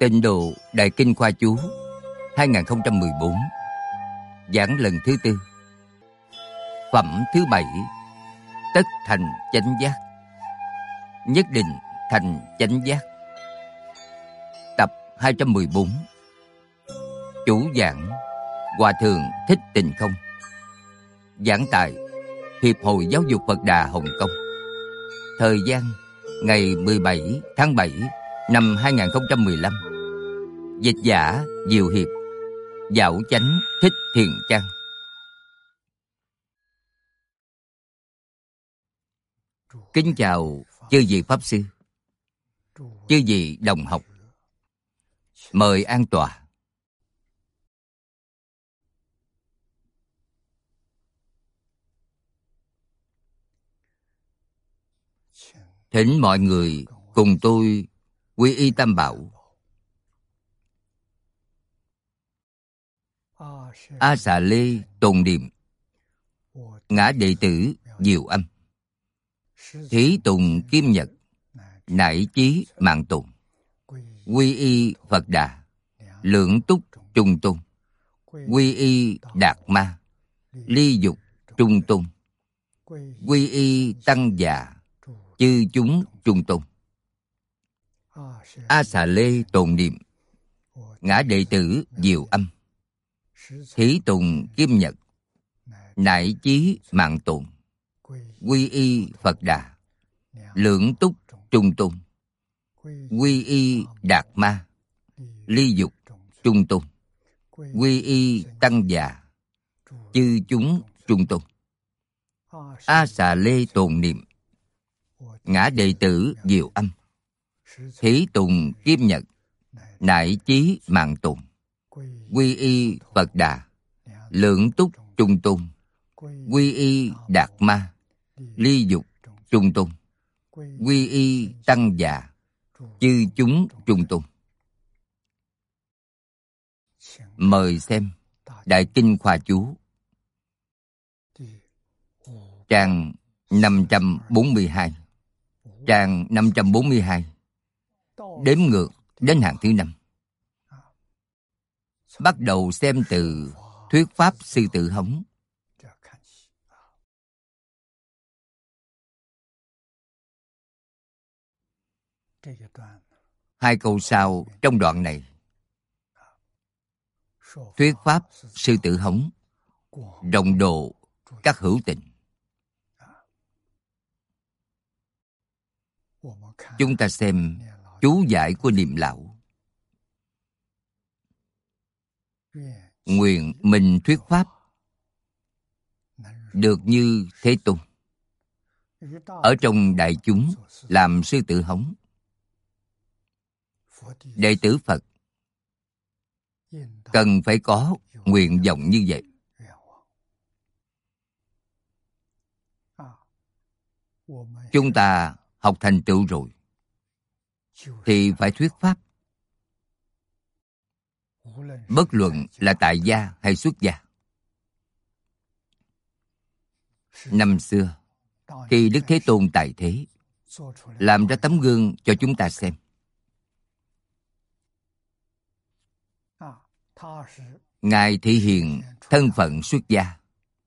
Tịnh độ Đại Kinh Khoa Chú 2014. Giảng lần thứ 4. Phẩm thứ 7. Tất thành chánh giác. Nhất định thành chánh giác. Tập 214. Chủ giảng Hòa Thượng Thích Tịnh Không. Giảng tại Hiệp hội Giáo dục Phật Đà Hồng Kông. Thời gian ngày 17 tháng 7 năm 2015. Dịch giả Diệu Hiệp. Dạo Chánh Thích Thiền Trang. Kính chào chư vị Pháp Sư, chư vị đồng học. Mời an tọa. Thỉnh mọi người cùng tôi quy y Tam Bảo. A Xà Lê tồn niệm. Ngã đệ tử Diệu Âm. Thí tùng Kim Nhật. Nải chí mạng tồn. Quy y Phật Đà. Lượng túc trung tôn. Quy y Đạt Ma. Ly dục trung tôn. Quy y Tăng Già. Chư chúng trung tôn. A Xà Lê tồn niệm. Ngã đệ tử Diệu Âm. Thí tùng Kim Nhật. Nải chí mạng tồn. Quy y Phật Đà. Lượng túc trung tôn. Quy y Đạt Ma. Ly dục trung tôn. Quy y Tăng Già. Chư chúng trung tôn. A Xà Lê tồn niệm. Ngã đệ tử Diệu Âm. Thí tùng Kim Nhật. Nải chí mạng tồn. Quy y Phật Đà. Lượng túc trung tôn. Quy y Đạt Ma. Ly dục trung tôn. Quy y Tăng Già. Chư chúng trung tôn. Mời xem Đại Kinh Khoa Chú trang 542. Trang 542. Đếm ngược đến hàng thứ 5. Bắt đầu xem từ Thuyết Pháp Sư Tử Hống. Hai câu sau trong đoạn này. Thuyết Pháp Sư Tử Hống rộng độ các hữu tình. Chúng ta xem chú giải của Niệm Lão. Nguyện mình thuyết Pháp được như Thế Tôn, ở trong đại chúng làm Sư Tử Hống. Đệ tử Phật cần phải có nguyện vọng như vậy. Chúng ta học thành tựu rồi thì phải thuyết Pháp. Bất luận là tại gia hay xuất gia. Năm xưa, khi Đức Thế Tôn tại thế, làm ra tấm gương cho chúng ta xem. Ngài thị hiện thân phận xuất gia.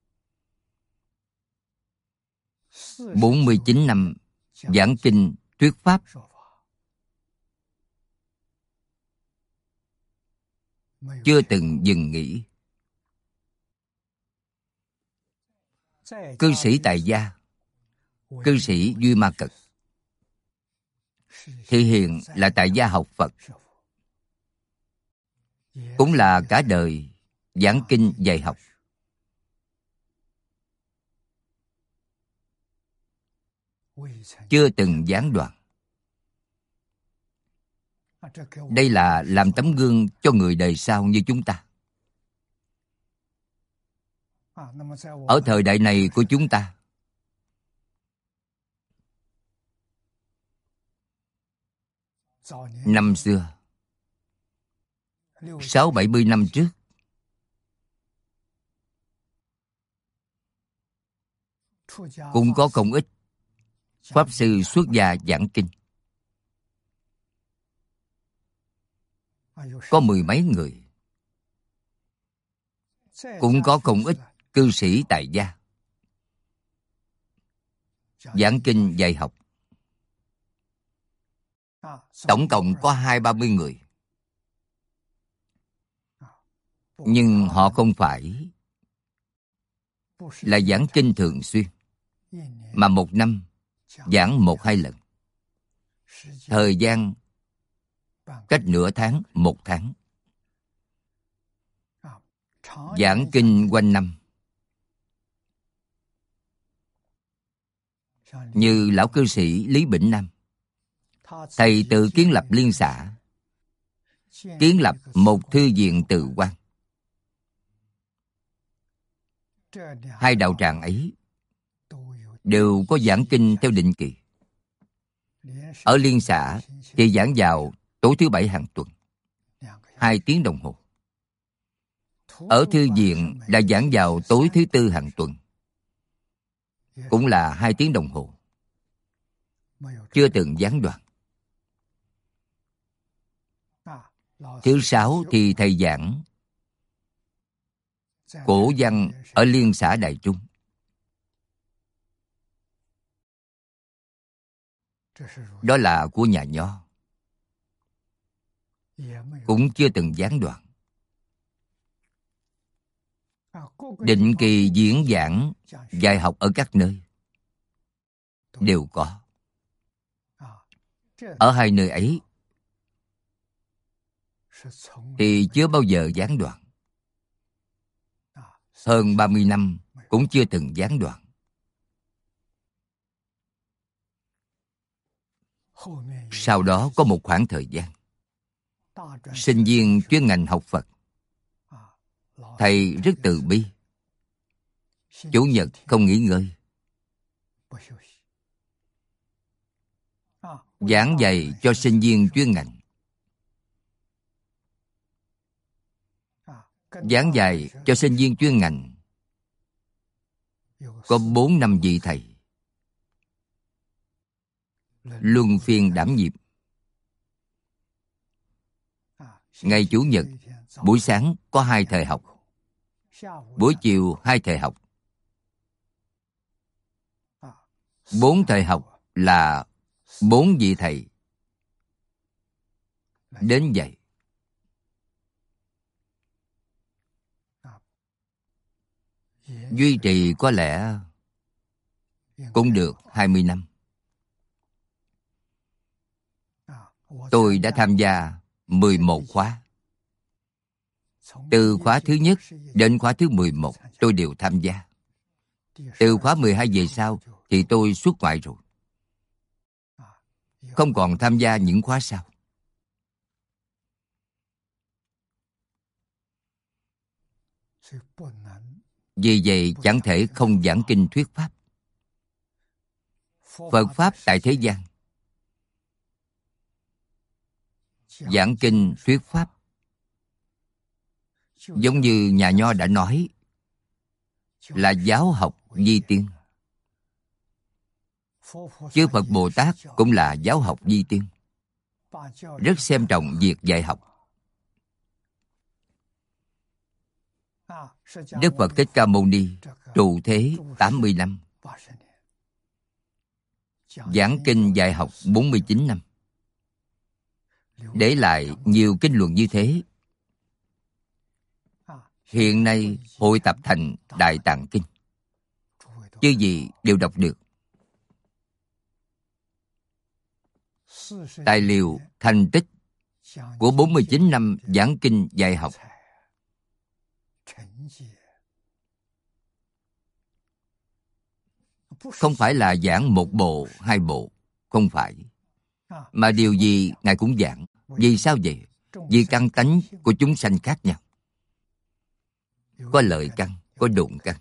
49 năm giảng kinh thuyết Pháp. Chưa từng dừng nghỉ. Cư sĩ tại gia, cư sĩ Duy Ma Cật, thị hiện là tại gia học Phật. Cũng là cả đời giảng kinh dạy học. Chưa từng gián đoạn. Đây là làm tấm gương cho người đời sau như chúng ta. Ở thời đại này của chúng ta, năm xưa 60-70 năm trước, cũng có không ít Pháp sư xuất gia giảng kinh. có mười mấy người. Cũng có không ít cư sĩ tại gia giảng kinh dạy học. Tổng cộng có 20-30 người. Nhưng họ không phải là giảng kinh thường xuyên, mà một năm giảng 1-2 lần. Thời gian cách nửa tháng, 1 tháng. Giảng kinh quanh năm. Như lão cư sĩ Lý Bỉnh Nam, thầy tự kiến lập liên xã, kiến lập một thư viện Từ Quan. 2 đạo tràng ấy đều có giảng kinh theo định kỳ. Ở liên xã thì giảng vào tối thứ Bảy hàng tuần, 2 tiếng đồng hồ. Ở thư viện đã giảng vào tối thứ Tư hàng tuần, cũng là 2 tiếng đồng hồ. Chưa từng gián đoạn. Thứ Sáu thì thầy giảng cổ văn ở liên xã Đại Trung. Đó là của nhà Nho, cũng chưa từng gián đoạn. Định kỳ diễn giảng dạy học ở các nơi đều có. Ở 2 nơi ấy thì chưa bao giờ gián đoạn. Hơn 30 năm cũng chưa từng gián đoạn. Sau đó có một khoảng thời gian, sinh viên chuyên ngành học Phật, thầy rất từ bi. Chủ nhật không nghỉ ngơi, giảng dạy cho sinh viên chuyên ngành. Giảng dạy cho sinh viên chuyên ngành có 4-5 vị thầy luân phiên đảm nhiệm. Ngày Chủ nhật, buổi sáng có 2 thời học, buổi chiều 2 thời học. 4 thời học là 4 vị thầy đến dạy. Duy trì có lẽ cũng được 20 năm. Tôi đã tham gia 11 khóa. Từ khóa thứ nhất đến khóa thứ 11 tôi đều tham gia. Từ khóa 12 về sau thì tôi xuất ngoại rồi, không còn tham gia những khóa sau. Vì vậy chẳng thể không giảng kinh thuyết pháp. Phật pháp tại thế gian, giảng kinh thuyết pháp, giống như nhà Nho đã nói, là giáo học vi tiên. Chư Phật Bồ Tát cũng là giáo học vi tiên, rất xem trọng việc dạy học. Đức Phật Thích Ca Mâu Ni trụ thế 80 năm, giảng kinh dạy học 49 năm, để lại nhiều kinh luận như thế. Hiện nay hội tập thành Đại Tạng Kinh, chư vị đều đọc được. Tài liệu thành tích của 49 năm giảng kinh dạy học. Không phải là giảng 1 bộ, 2 bộ, không phải. Mà điều gì Ngài cũng giảng. Vì sao vậy? Vì căn tánh của chúng sanh khác nhau. Có lợi căn, có độn căn.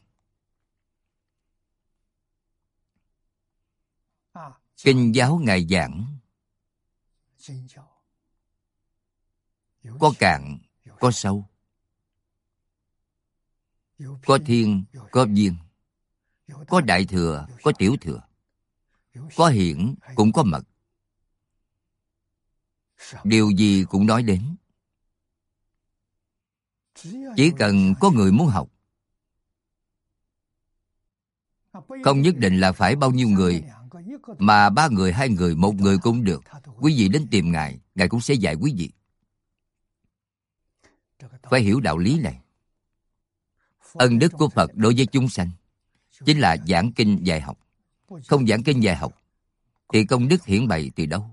Kinh giáo Ngài giảng có cạn, có sâu, có thiên, có viên, có đại thừa, có tiểu thừa, có hiển, cũng có mật. Điều gì cũng nói đến. Chỉ cần có người muốn học, không nhất định là phải bao nhiêu người, mà 3 người, 2 người, 1 người cũng được. Quý vị đến tìm Ngài, Ngài cũng sẽ dạy quý vị. Phải hiểu đạo lý này. Ân đức của Phật đối với chúng sanh chính là giảng kinh dạy học. Không giảng kinh dạy học thì công đức hiển bày từ đâu?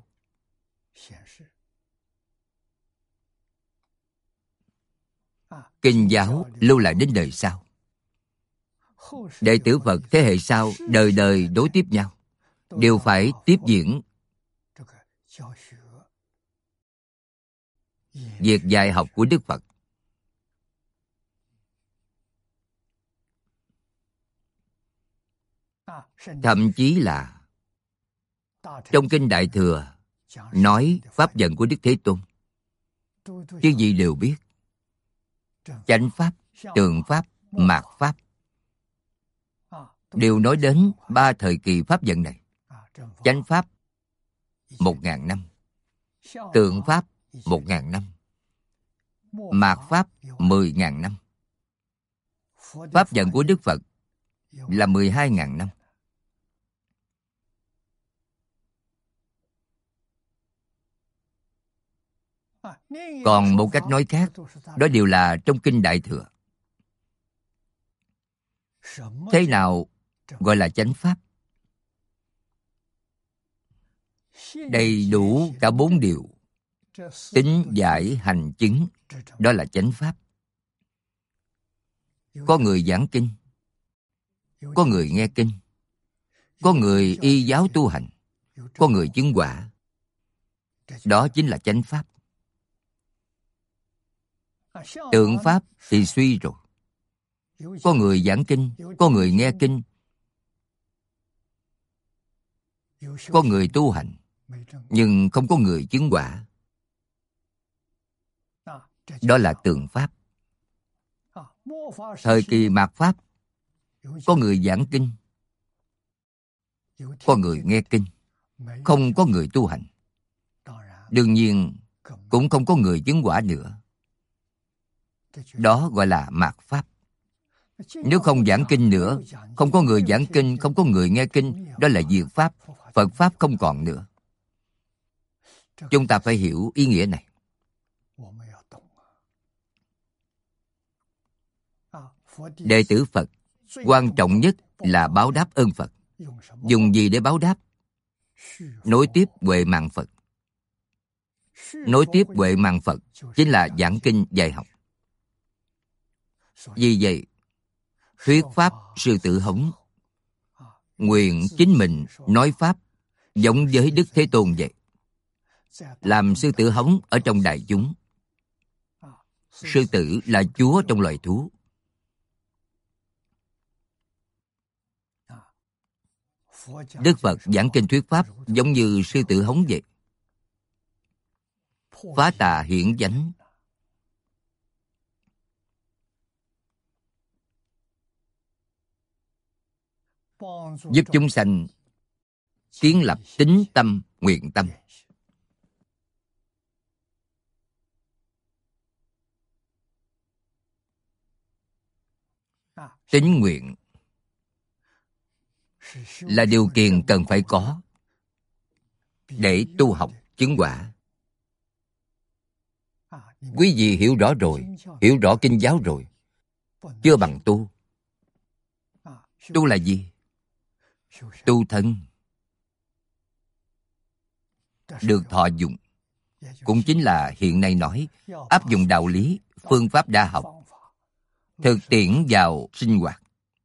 Kinh giáo lưu lại đến đời sau. Đệ tử Phật thế hệ sau đời đời đối tiếp nhau, đều phải tiếp diễn việc dạy học của Đức Phật. Thậm chí là trong Kinh Đại Thừa nói pháp vận của Đức Thế Tôn, chứ gì đều biết. Chánh Pháp, Tượng Pháp, Mạt Pháp đều nói đến 3 thời kỳ pháp vận này. Chánh Pháp 1.000 năm, Tượng Pháp 1.000 năm, Mạt Pháp 10.000 năm. Pháp vận của Đức Phật là 12.000 năm. Còn một cách nói khác, đó đều là trong Kinh Đại Thừa. Thế nào gọi là chánh pháp? Đầy đủ cả 4 điều: tín, giải, hành, chứng, đó là chánh pháp. Có người giảng kinh, có người nghe kinh, có người y giáo tu hành, có người chứng quả. Đó chính là chánh pháp. Tượng pháp thì suy rồi. Có người giảng kinh, có người nghe kinh, có người tu hành, nhưng không có người chứng quả. Đó là tượng pháp. Thời kỳ mạt pháp, có người giảng kinh, có người nghe kinh, không có người tu hành. Đương nhiên cũng không có người chứng quả nữa. Đó gọi là mạt pháp. Nếu không giảng kinh nữa, không có người giảng kinh, không có người nghe kinh, đó là diệt pháp. Phật pháp không còn nữa. Chúng ta phải hiểu ý nghĩa này. Đệ tử Phật quan trọng nhất là báo đáp ơn Phật. Dùng gì để báo đáp? Nối tiếp Huệ Mạng Phật. Nối tiếp Huệ Mạng Phật chính là giảng kinh dạy học. Vì vậy, thuyết pháp sư tử hống, nguyện chính mình nói pháp giống với Đức Thế Tôn vậy. Làm sư tử hống ở trong đại chúng. Sư tử là chúa trong loài thú. Đức Phật giảng kinh thuyết pháp giống như sư tử hống vậy. Phá tà hiển chánh. Giúp chúng sanh kiến lập tín tâm, nguyện tâm. Tín nguyện là điều kiện cần phải có để tu học chứng quả. Quý vị hiểu rõ rồi, hiểu rõ kinh giáo rồi, chưa bằng tu. Tu là gì? Tu thân, được thọ dụng. Cũng chính là hiện nay nói áp dụng đạo lý, phương pháp đa học, thực tiễn vào sinh hoạt,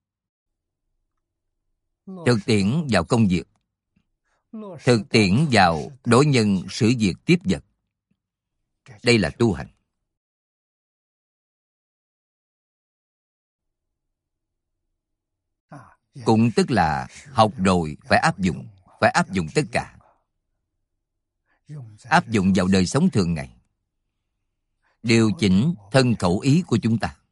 thực tiễn vào công việc, thực tiễn vào đối nhân xử việc tiếp vật. Đây là tu hành. Cũng tức là học rồi phải áp dụng tất cả. Áp dụng vào đời sống thường ngày. Điều chỉnh thân khẩu ý của chúng ta.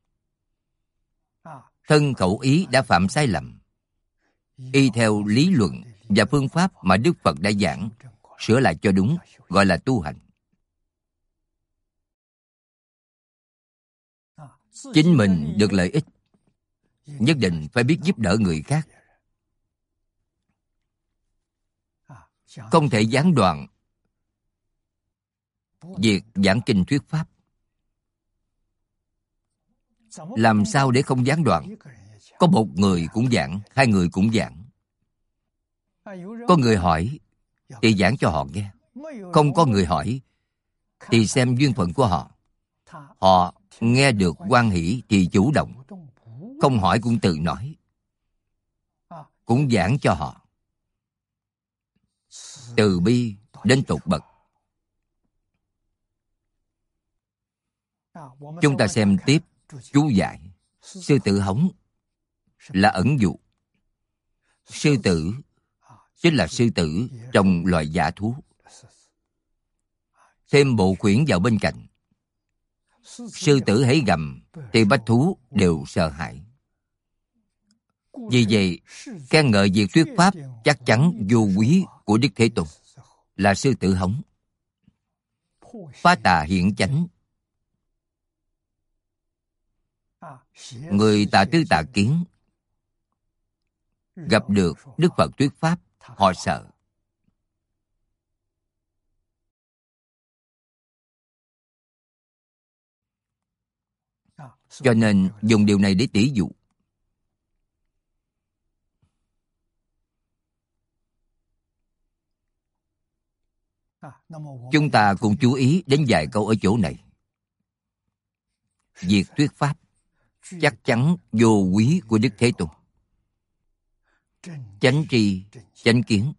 Thân khẩu ý đã phạm sai lầm, y theo lý luận và phương pháp mà Đức Phật đã giảng, sửa lại cho đúng, gọi là tu hành. chính mình được lợi ích, nhất định phải biết giúp đỡ người khác, không thể gián đoạn việc giảng kinh thuyết pháp. Làm sao để không gián đoạn? Có một người cũng giảng, hai người cũng giảng. Có người hỏi thì giảng cho họ nghe, không có người hỏi thì xem duyên phận của họ. Họ nghe được hoan hỷ thì chủ động, không hỏi cũng tự nói, cũng giảng cho họ. Từ bi đến tột bậc. Chúng ta xem tiếp chú giải. Sư tử hống là ẩn dụ. Sư tử chính là sư tử trong loài dã thú. Thêm bộ khuyển vào bên cạnh. Sư tử hãy gầm thì bách thú đều sợ hãi. Vì vậy, khen ngợi việc thuyết pháp chắc chắn vô quý của Đức Thế Tôn là sư tử hống. Phá tà hiện chánh. Người tà tư tà kiến gặp được Đức Phật thuyết pháp, họ sợ. Cho nên dùng điều này để tỉ dụ. Chúng ta cùng chú ý đến vài câu ở chỗ này. Việc thuyết pháp chắc chắn vô quý của Đức Thế Tôn. Chánh tri, chánh kiến.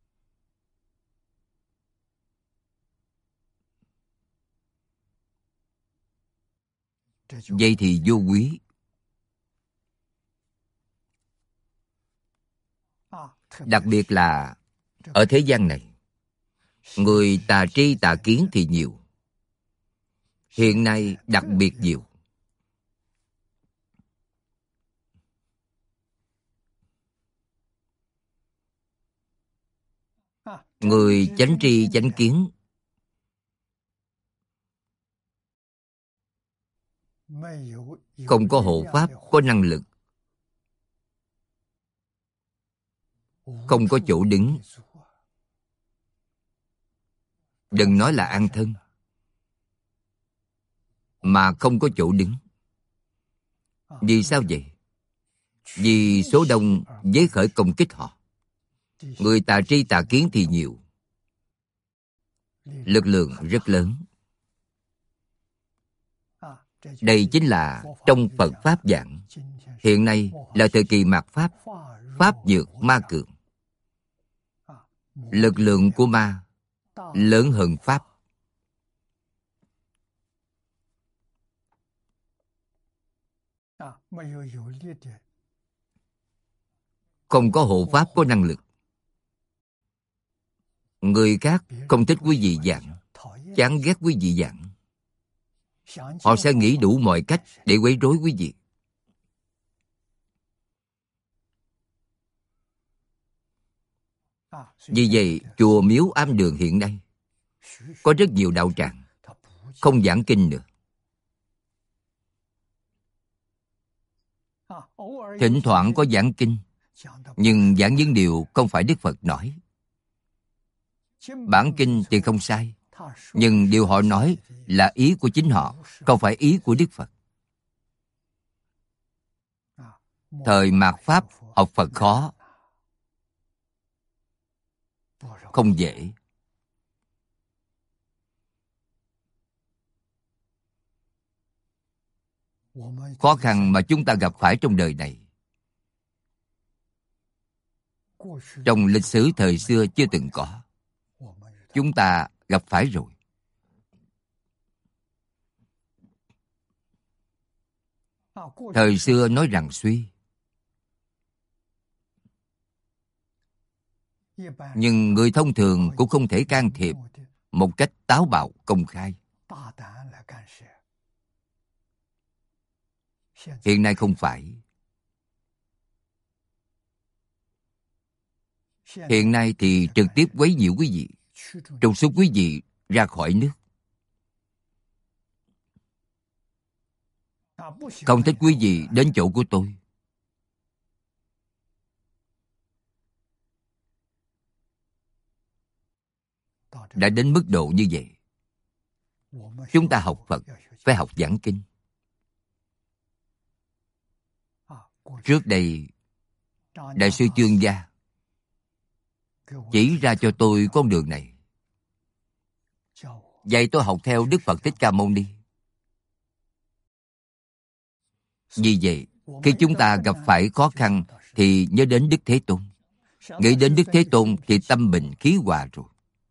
Vậy thì vô quý. Đặc biệt là ở thế gian này, người tà tri tà kiến thì nhiều. Hiện nay đặc biệt nhiều. Người chánh tri chánh kiến không có hộ pháp, có năng lực, không có chỗ đứng. Đừng nói là an thân, mà không có chỗ đứng. Vì sao vậy? Vì số đông giới khởi công kích họ. Người tà tri tà kiến thì nhiều, lực lượng rất lớn. Đây chính là trong Phật Pháp giảng. Hiện nay là thời kỳ mạt Pháp, Pháp nhược ma cường. Lực lượng của ma lớn hơn Pháp. Không có hộ Pháp có năng lực. Người khác không thích quý vị giảng, chán ghét quý vị giảng. Họ sẽ nghĩ đủ mọi cách để quấy rối quý vị. Vì vậy, chùa miếu am đường hiện nay có rất nhiều đạo tràng không giảng kinh nữa. Thỉnh thoảng có giảng kinh, nhưng giảng những điều không phải Đức Phật nói. Bản kinh thì không sai, nhưng điều họ nói là ý của chính họ, không phải ý của Đức Phật. Thời mạt Pháp học Phật khó, không dễ. Khó khăn mà chúng ta gặp phải trong đời này, trong lịch sử thời xưa chưa từng có. Chúng ta gặp phải rồi. Thời xưa nói rằng suy, nhưng người thông thường cũng không thể can thiệp một cách táo bạo công khai. Hiện nay không phải. Hiện nay thì trực tiếp quấy nhiễu quý vị, trục xuất quý vị ra khỏi nước. không thích quý vị đến chỗ của tôi. Đã đến mức độ như vậy, chúng ta học Phật phải học giảng kinh. Trước đây, Đại sư Chương Gia chỉ ra cho tôi con đường này, dạy tôi học theo Đức Phật Thích Ca Mâu Ni. Vì vậy, khi chúng ta gặp phải khó khăn thì nhớ đến Đức Thế Tôn. Nghĩ đến Đức Thế Tôn thì tâm bình khí hòa rồi.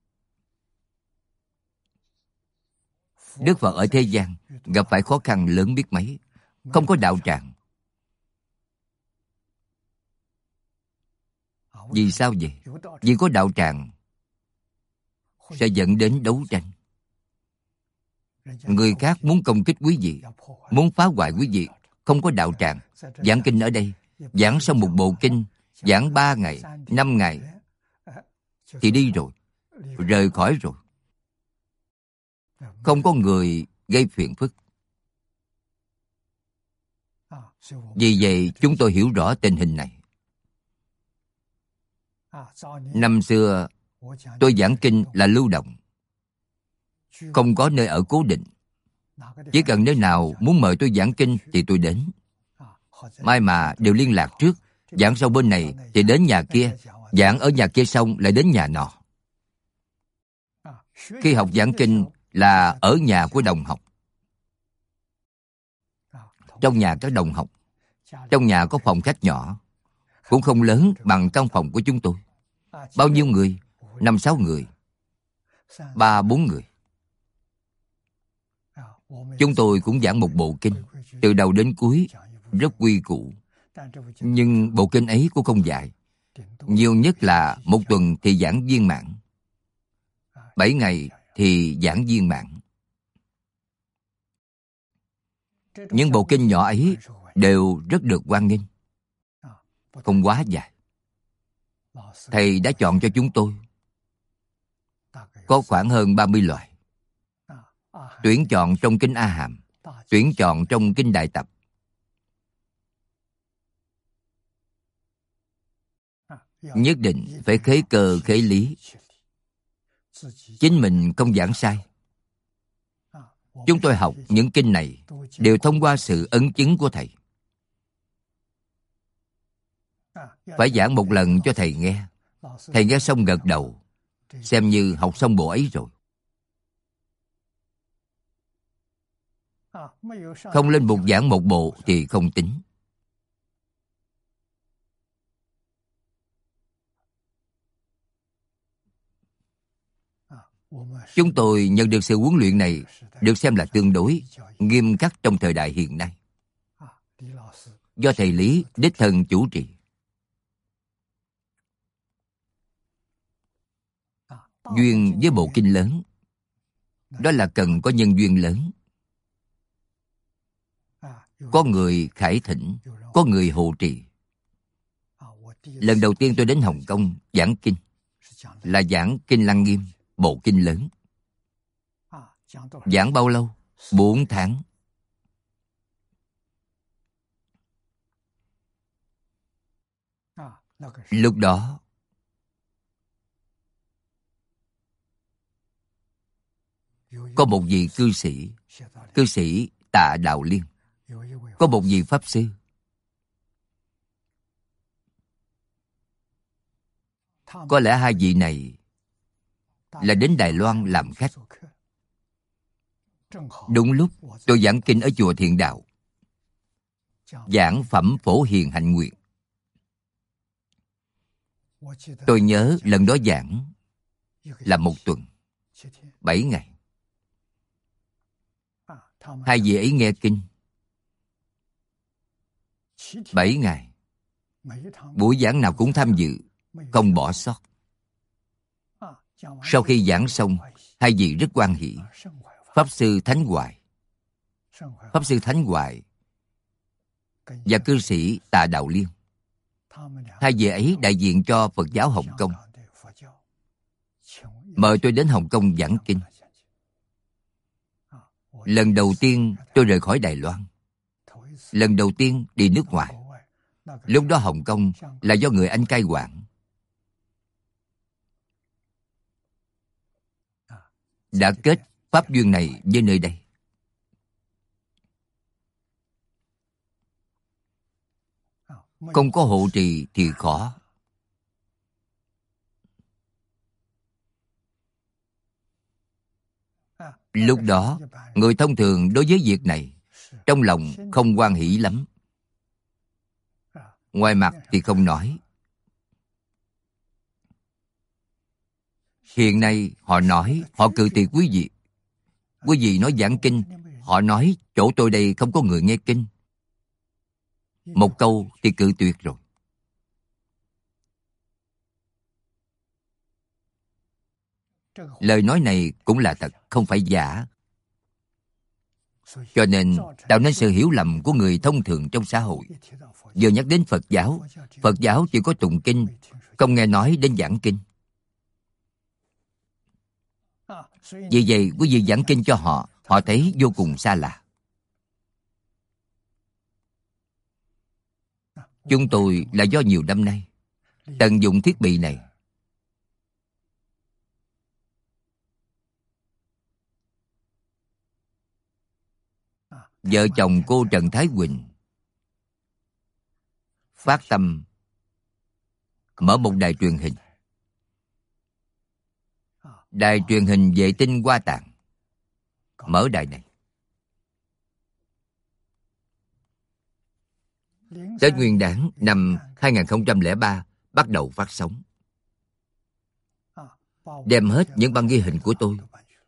Đức Phật ở thế gian gặp phải khó khăn lớn biết mấy, không có đạo tràng. Vì sao vậy? Vì có đạo tràng sẽ dẫn đến đấu tranh. Người khác muốn công kích quý vị, muốn phá hoại quý vị. Không có đạo tràng, giảng kinh ở đây, giảng xong một bộ kinh, giảng 3 ngày, 5 ngày thì đi rồi, rời khỏi rồi. Không có người gây phiền phức. Vì vậy chúng tôi hiểu rõ tình hình này. Năm xưa tôi giảng kinh là lưu động, không có nơi ở cố định. Chỉ cần nơi nào muốn mời tôi giảng kinh thì tôi đến. May mà đều liên lạc trước. Giảng xong bên này thì đến nhà kia, giảng ở nhà kia xong lại đến nhà nọ. Khi học giảng kinh là ở nhà của đồng học, trong nhà các đồng học. Trong nhà có phòng khách nhỏ, cũng không lớn bằng căn phòng của chúng tôi. Bao nhiêu người? 5-6 người, 3-4 người. Chúng tôi cũng giảng một bộ kinh, từ đầu đến cuối, rất quy củ. Nhưng bộ kinh ấy cũng không dài. Nhiều nhất là 1 tuần thì giảng viên mãn, 7 ngày thì giảng viên mãn. Những bộ kinh nhỏ ấy đều rất được hoan nghênh, không quá dài. Thầy đã chọn cho chúng tôi có khoảng hơn 30 loại. Tuyển chọn trong kinh A Hàm, tuyển chọn trong kinh Đại Tập. Nhất định phải khế cơ khế lý. Chính mình không giảng sai. Chúng tôi học những kinh này đều thông qua sự ấn chứng của thầy. Phải giảng một lần cho thầy nghe. Thầy nghe xong gật đầu, xem như học xong bộ ấy rồi. Không lên bục giảng một bộ thì không tính. Chúng tôi nhận được sự huấn luyện này được xem là tương đối nghiêm khắc trong thời đại hiện nay. Do thầy Lý đích thân chủ trì. Duyên với bộ kinh lớn, đó là cần có nhân duyên lớn. Có người khải thỉnh, có người hộ trì. Lần đầu tiên tôi đến Hồng Kông giảng kinh là giảng kinh Lăng Nghiêm, bộ kinh lớn. Giảng bao lâu? 4 tháng. Lúc đó có một vị cư sĩ Tạ Đạo Liên, có một vị pháp sư. Có lẽ 2 vị này là đến Đài Loan làm khách. Đúng lúc tôi giảng kinh ở chùa Thiện Đạo, giảng phẩm Phổ Hiền Hạnh Nguyện. Tôi nhớ lần đó giảng là 1 tuần, 7 ngày. 2 vị ấy nghe kinh 7 ngày. Buổi giảng nào cũng tham dự, không bỏ sót. Sau khi giảng xong, 2 vị rất hoan hỷ. Pháp sư Thánh Hoài và cư sĩ Tạ Đạo Liên, 2 vị ấy đại diện cho Phật giáo Hồng Kông, mời tôi đến Hồng Kông giảng kinh. Lần đầu tiên tôi rời khỏi Đài Loan, lần đầu tiên đi nước ngoài. Lúc đó Hồng Kông là do người Anh cai quản. Đã kết pháp duyên này với nơi đây. Không có hộ trì thì khó. Lúc đó, người thông thường đối với việc này trong lòng không hoan hỷ lắm. Ngoài mặt thì không nói. Hiện nay họ nói, họ cự tuyệt quý vị. Quý vị nói giảng kinh, họ nói chỗ tôi đây không có người nghe kinh. Một câu thì cự tuyệt rồi. Lời nói này cũng là thật, không phải giả. Cho nên tạo nên sự hiểu lầm của người thông thường trong xã hội. Vừa nhắc đến Phật giáo chỉ có tụng kinh, không nghe nói đến giảng kinh. Vì vậy, quý vị giảng kinh cho họ, họ thấy vô cùng xa lạ. Chúng tôi là do nhiều năm nay tận dụng thiết bị này. Vợ chồng cô Trần Thái Quỳnh phát tâm mở một đài truyền hình. Đài truyền hình vệ tinh Hoa Tạng. Mở đài này. Tết Nguyên Đán năm 2003 bắt đầu phát sóng. Đem hết những băng ghi hình của tôi.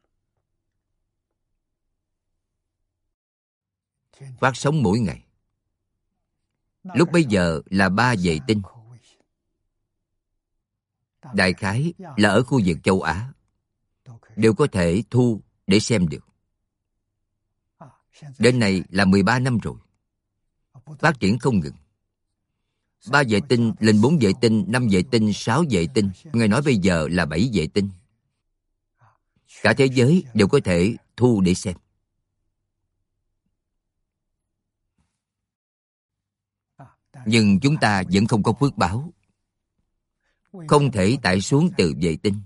Phát sóng mỗi ngày. Lúc bấy giờ là 3 vệ tinh. Đại khái là ở khu vực châu Á đều có thể thu để xem được. Đến nay là 13 năm rồi. Phát triển không ngừng. 3 vệ tinh lên 4 vệ tinh, 5 vệ tinh, 6 vệ tinh. Nghe nói bây giờ là 7 vệ tinh. Cả thế giới đều có thể thu để xem. Nhưng chúng ta vẫn không có phước báo. Không thể tải xuống từ vệ tinh.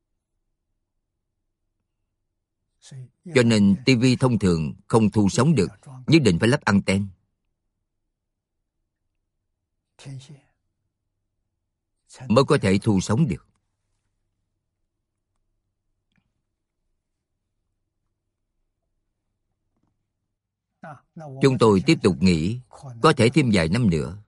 Cho nên TV thông thường không thu sóng được, nhất định phải lắp anten. Mới có thể thu sóng được. Chúng tôi tiếp tục nghĩ có thể thêm vài năm nữa.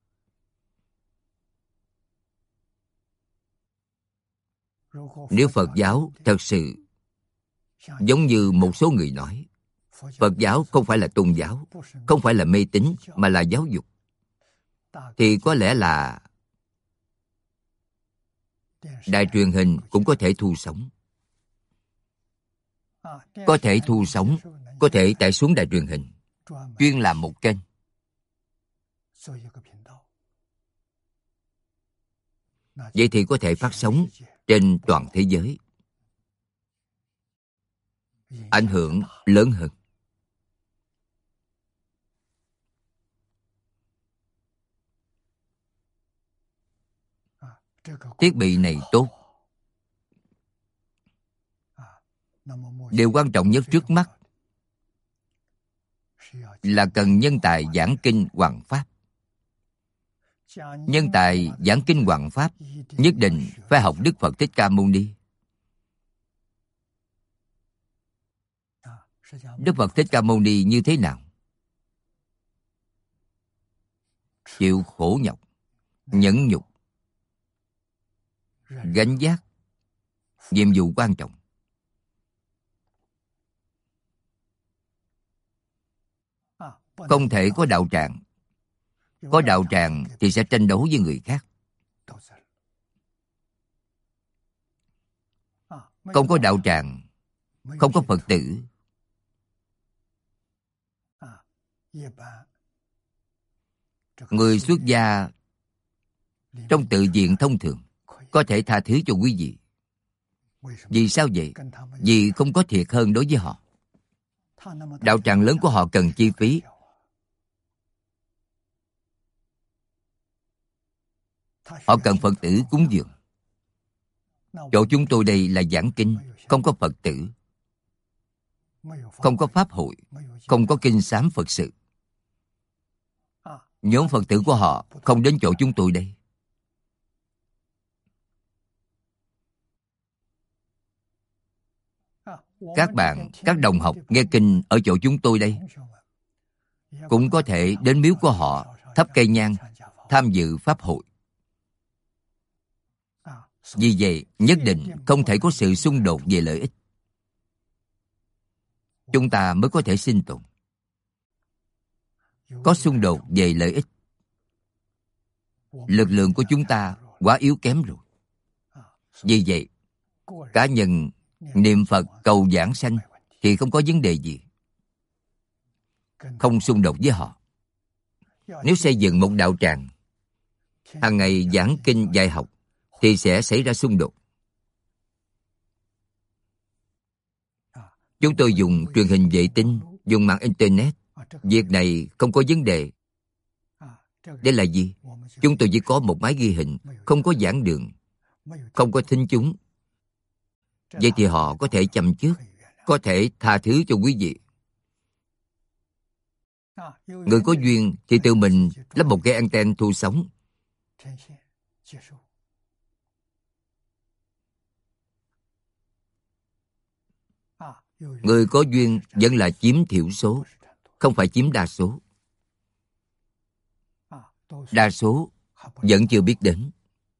Nếu Phật giáo thật sự giống như một số người nói, Phật giáo không phải là tôn giáo, không phải là mê tín, mà là giáo dục, thì có lẽ là đài truyền hình cũng có thể thu sóng. Có thể thu sóng, có thể tải xuống đài truyền hình, chuyên làm một kênh. Vậy thì có thể phát sóng trên toàn thế giới. Ảnh hưởng lớn hơn. Thiết bị này tốt. Điều quan trọng nhất trước mắt là cần nhân tài giảng kinh hoằng pháp. Nhân tài giảng kinh hoằng pháp nhất định phải học Đức Phật Thích Ca Mâu Ni. Đức Phật Thích Ca Mâu Ni như thế nào? Chịu khổ nhọc, nhẫn nhục, gánh vác nhiệm vụ quan trọng. Không thể có đạo tràng. Có đạo tràng thì sẽ tranh đấu với người khác. Không có đạo tràng, không có Phật tử. Người xuất gia trong tự viện thông thường có thể tha thứ cho quý vị. Vì sao vậy? Vì không có thiệt hơn đối với họ. Đạo tràng lớn của họ cần chi phí. họ cần Phật tử cúng dường. Chỗ chúng tôi đây là giảng kinh, không có Phật tử, không có pháp hội, không có kinh sám Phật sự. Nhóm Phật tử của họ không đến chỗ chúng tôi đây. Các bạn, các đồng học nghe kinh ở chỗ chúng tôi đây cũng có thể đến miếu của họ thắp cây nhang, tham dự pháp hội. Vì vậy, nhất định không thể có sự xung đột về lợi ích. Chúng ta mới có thể sinh tồn. Có xung đột về lợi ích, lực lượng của chúng ta quá yếu kém rồi. Vì vậy, cá nhân niệm Phật cầu giảng sanh thì không có vấn đề gì, không xung đột với họ. Nếu xây dựng một đạo tràng, hàng ngày giảng kinh dạy học, thì sẽ xảy ra xung đột. Chúng tôi dùng truyền hình vệ tinh, dùng mạng Internet. Việc này không có vấn đề. Đây là gì? Chúng tôi chỉ có một máy ghi hình, không có giảng đường, không có thính chúng. Vậy thì họ có thể châm trước, có thể tha thứ cho quý vị. Người có duyên thì tự mình lắp một cái anten thu sóng. Người có duyên vẫn là chiếm thiểu số, không phải chiếm đa số. Đa số vẫn chưa biết đến.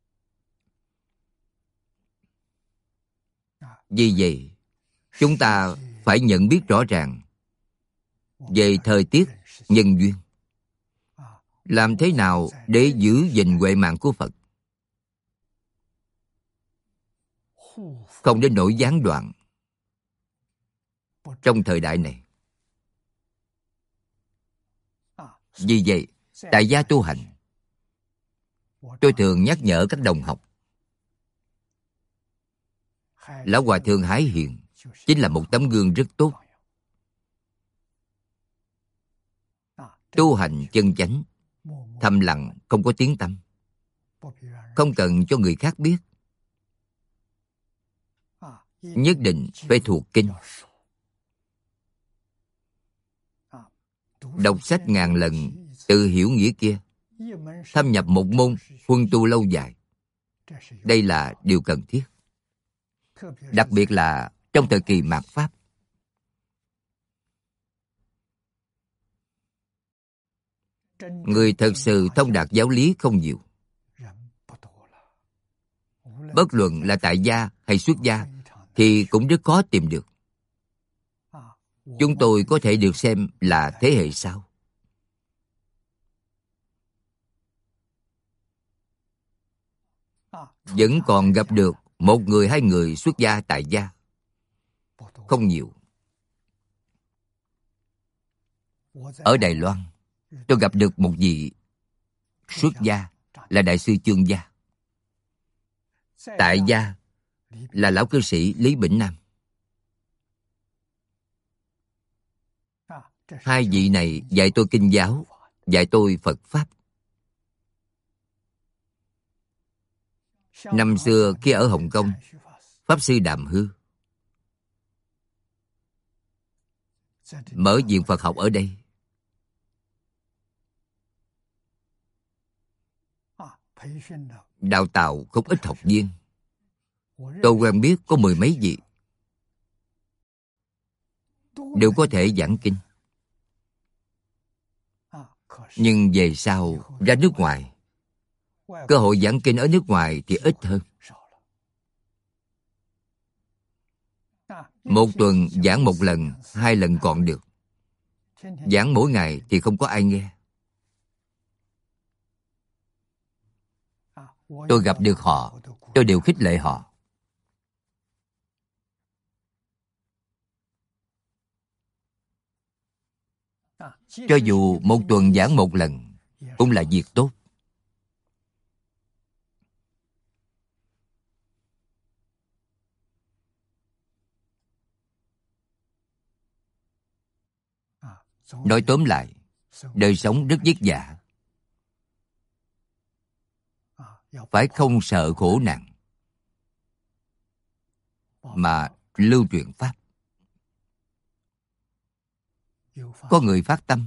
Vì vậy, chúng ta phải nhận biết rõ ràng về thời tiết, nhân duyên. Làm thế nào để giữ gìn huệ mạng của Phật, không đến nỗi gián đoạn trong thời đại này. Vì vậy, tại gia tu hành, tôi thường nhắc nhở các đồng học, Lão Hòa Thượng Hải Hiền chính là một tấm gương rất tốt. Tu hành chân chánh, thầm lặng, không có tiếng tăm, không cần cho người khác biết. Nhất định phải thuộc kinh. Đọc sách ngàn lần, tự hiểu nghĩa kia. Thâm nhập một môn, huân tu lâu dài. Đây là điều cần thiết. Đặc biệt là trong thời kỳ mạt Pháp. Người thật sự thông đạt giáo lý không nhiều. Bất luận là tại gia hay xuất gia thì cũng rất khó tìm được. Chúng tôi có thể được xem là thế hệ sau. Vẫn còn gặp được một người hai người xuất gia tại gia. Không nhiều. Ở Đài Loan, tôi gặp được một vị xuất gia là Đại sư Chương Gia. Tại gia là lão cư sĩ Lý Bỉnh Nam. Hai vị này dạy tôi kinh giáo, dạy tôi Phật Pháp. Năm xưa khi ở Hồng Kông, Pháp Sư Đàm Hư mở viện Phật học ở đây. Đào tạo không ít học viên. Tôi quen biết có mười mấy vị, đều có thể giảng kinh. Nhưng về sau ra nước ngoài, cơ hội giảng kinh ở nước ngoài thì ít hơn. Một tuần giảng một lần, hai lần còn được. Giảng mỗi ngày thì không có ai nghe. Tôi gặp được họ, tôi đều khích lệ họ. Cho dù một tuần giảng một lần, cũng là việc tốt. Nói tóm lại, đời sống rất vất vả. phải không sợ khổ nạn mà lưu truyền Pháp. Có người phát tâm,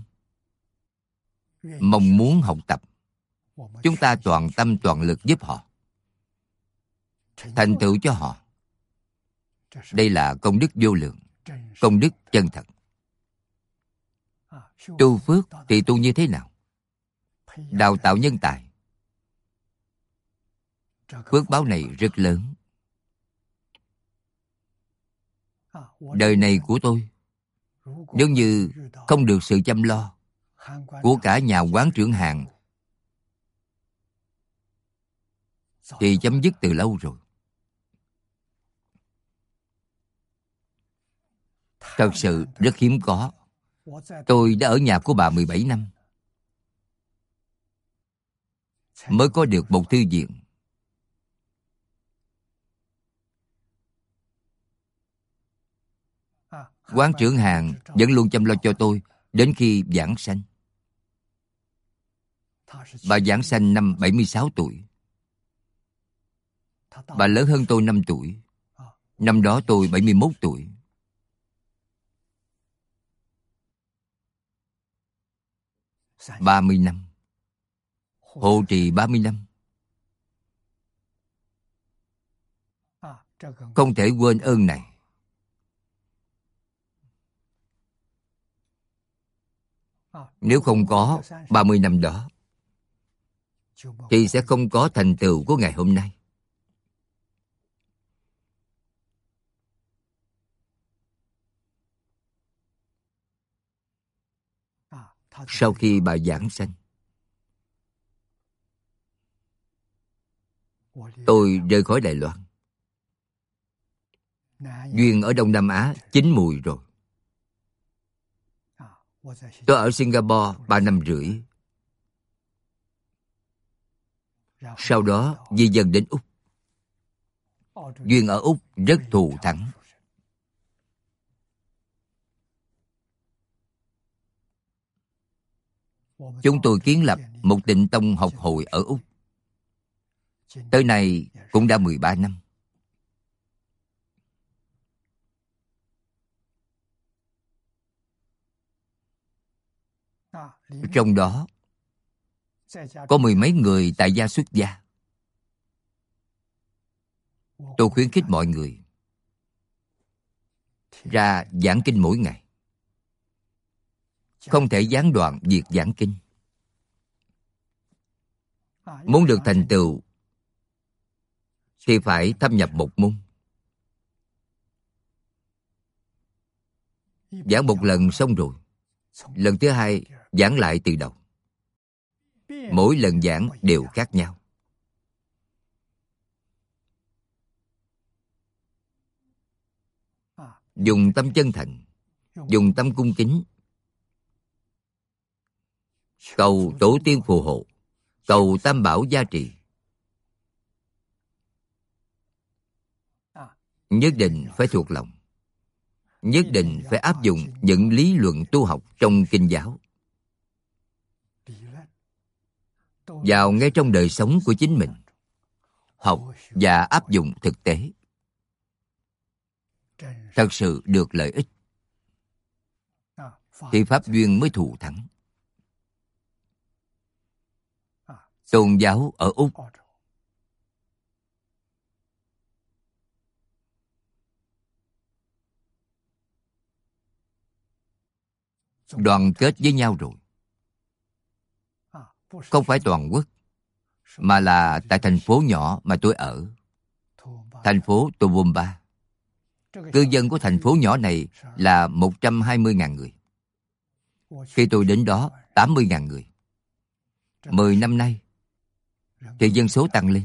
mong muốn học tập, chúng ta toàn tâm toàn lực giúp họ, thành tựu cho họ. Đây là công đức vô lượng, công đức chân thật. Tu phước thì tu như thế nào? Đào tạo nhân tài. Phước báo này rất lớn. Đời này của tôi, nếu như không được sự chăm lo của cả nhà quán trưởng Hàn thì chấm dứt từ lâu rồi. Thật sự rất hiếm có. Tôi đã ở nhà của bà 17 năm mới có được một thư viện. Quán trưởng Hàn vẫn luôn chăm lo cho tôi đến khi giảng sanh. Bà giảng sanh năm 76 tuổi. Bà lớn hơn tôi 5 tuổi. Năm đó tôi 71 tuổi. – 30 năm. Hộ trì 30 năm. Không thể quên ơn này. Nếu không có 30 năm đó thì sẽ không có thành tựu của ngày hôm nay. Sau khi bà giảng sanh, tôi rời khỏi Đài Loan. Duyên ở Đông Nam Á chín mùi rồi. Tôi ở Singapore 3 năm rưỡi. Sau đó di dân đến Úc. Duyên ở Úc rất thù thắng. Chúng tôi kiến lập một tịnh tông học hội ở Úc. Tới nay cũng đã 13 năm. Trong đó có 10 mấy người tại gia xuất gia. Tôi khuyến khích mọi người ra giảng kinh mỗi ngày. Không thể gián đoạn việc giảng kinh. Muốn được thành tựu thì phải thâm nhập một môn. Giảng một lần xong rồi, lần thứ hai giảng lại từ đầu. Mỗi lần giảng đều khác nhau. Dùng tâm chân thành, dùng tâm cung kính, cầu tổ tiên phù hộ, cầu tam bảo gia trì. Nhất định phải thuộc lòng. Nhất định phải áp dụng những lý luận tu học trong kinh giáo vào ngay trong đời sống của chính mình. Học và áp dụng thực tế. Thật sự được lợi ích thì pháp duyên mới thù thắng. Tôn giáo ở Úc đoàn kết với nhau rồi. Không phải toàn quốc, mà là tại thành phố nhỏ mà tôi ở, thành phố Toowoomba. Cư dân của thành phố nhỏ này là 120.000 người. Khi tôi đến đó, 80.000 người. 10 năm nay thì dân số tăng lên.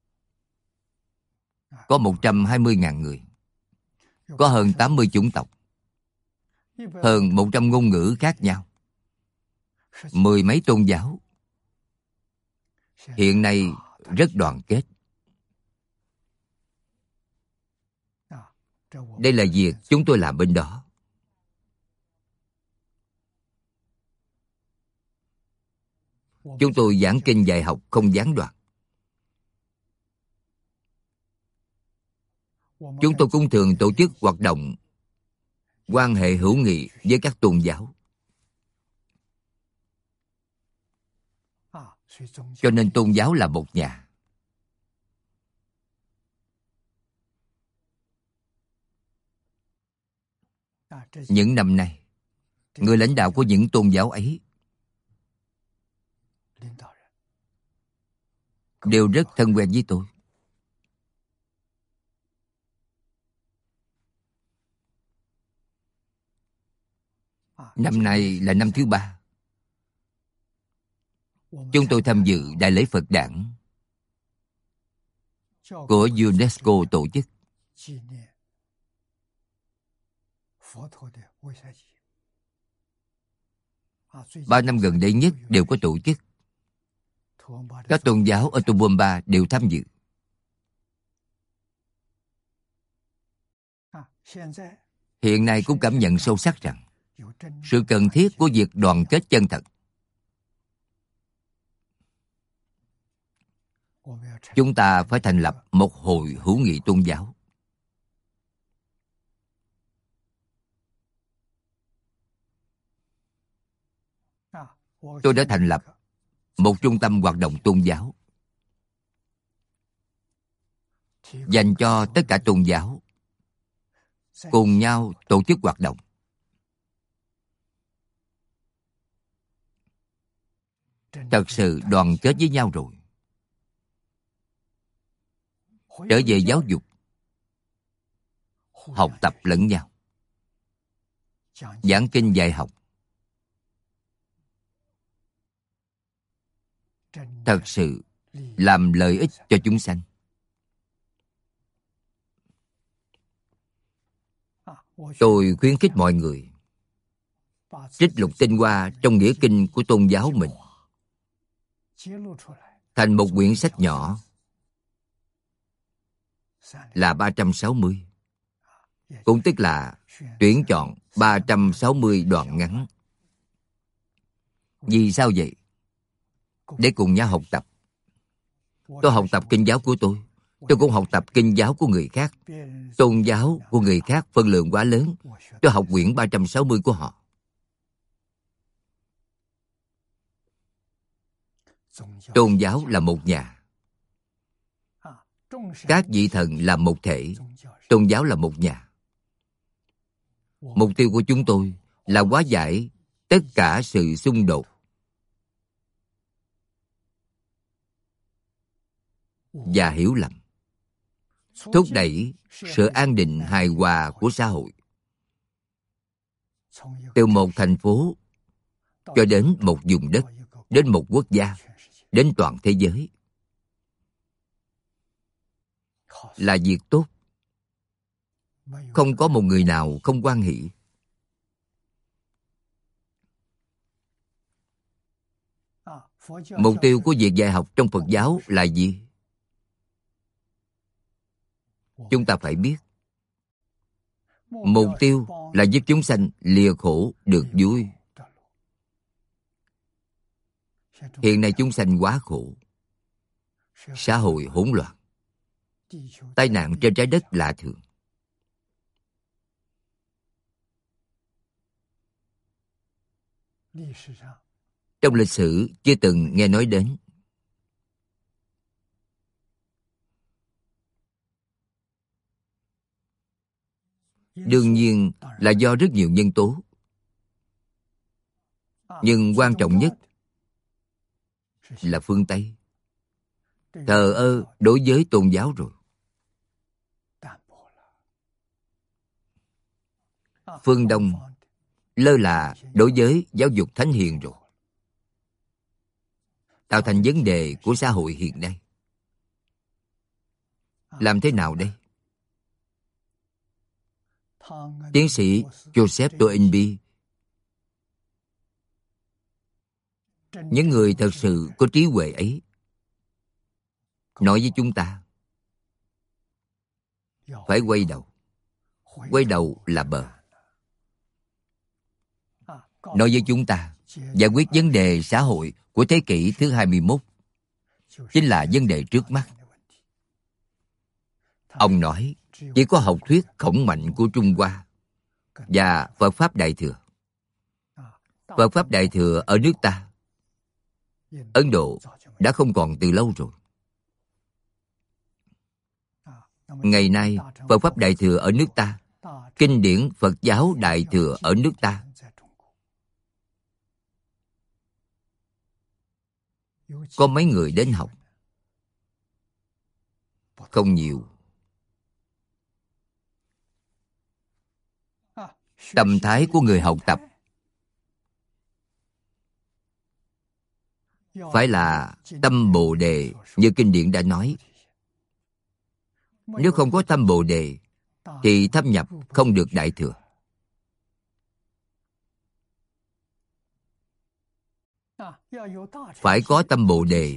Có 120.000 người. Có hơn 80 chủng tộc. Hơn 100 ngôn ngữ khác nhau. 10 mấy tôn giáo. Hiện nay rất đoàn kết. Đây là việc chúng tôi làm bên đó. Chúng tôi giảng kinh dạy học không gián đoạn. Chúng tôi cũng thường tổ chức hoạt động quan hệ hữu nghị với các tôn giáo. Cho nên tôn giáo là một nhà. Những năm nay, người lãnh đạo của những tôn giáo ấy đều rất thân quen với tôi. Năm nay là năm thứ 3. Chúng tôi tham dự Đại lễ Phật Đản của UNESCO tổ chức. 3 năm gần đây nhất đều có tổ chức. Các tôn giáo ở Toowoomba đều tham dự. Hiện nay cũng cảm nhận sâu sắc rằng sự cần thiết của việc đoàn kết chân thật. Chúng ta phải thành lập một hội hữu nghị tôn giáo. Tôi đã thành lập một trung tâm hoạt động tôn giáo dành cho tất cả tôn giáo cùng nhau tổ chức hoạt động. Thật sự đoàn kết với nhau rồi. Trở về giáo dục, học tập lẫn nhau, giảng kinh dạy học. Thật sự làm lợi ích cho chúng sanh. Tôi khuyến khích mọi người trích lục tinh hoa trong nghĩa kinh của tôn giáo mình thành một quyển sách nhỏ là 360. Cũng tức là tuyển chọn 360 đoạn ngắn. Vì sao vậy? Để cùng nhau học tập. Tôi học tập kinh giáo của tôi cũng học tập kinh giáo của người khác. Tôn giáo của người khác phân lượng quá lớn. Tôi học quyển 360 của họ. Tôn giáo là một nhà. Các vị thần là một thể. Tôn giáo là một nhà. Mục tiêu của chúng tôi là hóa giải tất cả sự xung đột và hiểu lầm, thúc đẩy sự an định hài hòa của xã hội, từ một thành phố cho đến một vùng đất, đến một quốc gia, đến toàn thế giới, là việc tốt. Không có một người nào không hoan hỷ. Mục tiêu của việc dạy học trong Phật giáo là gì? Chúng ta phải biết. Mục tiêu là giúp chúng sanh lìa khổ được vui. Hiện nay chúng sanh quá khổ. Xã hội hỗn loạn. Tai nạn trên trái đất lạ thường. Trong lịch sử chưa từng nghe nói đến. Đương nhiên là do rất nhiều nhân tố. Nhưng quan trọng nhất là phương Tây thờ ơ đối với tôn giáo rồi. Phương Đông lơ là đối với giáo dục thánh hiền rồi, tạo thành vấn đề của xã hội hiện nay. Làm thế nào đây? Tiến sĩ Joseph Toynbee, những người thật sự có trí huệ ấy, nói với chúng ta phải quay đầu. Quay đầu là bờ. Nói với chúng ta giải quyết vấn đề xã hội của thế kỷ thứ 21 chính là vấn đề trước mắt. Ông nói chỉ có học thuyết khổng mạnh của Trung Hoa và Phật Pháp Đại Thừa. Phật Pháp Đại Thừa ở nước ta, Ấn Độ đã không còn từ lâu rồi. Ngày nay, Phật Pháp Đại Thừa ở nước ta, kinh điển Phật giáo Đại Thừa ở nước ta, có mấy người đến học? Không nhiều. Tâm thái của người học tập phải là tâm Bồ Đề, như kinh điển đã nói. Nếu không có tâm Bồ Đề thì thâm nhập không được Đại Thừa. Phải có tâm Bồ Đề.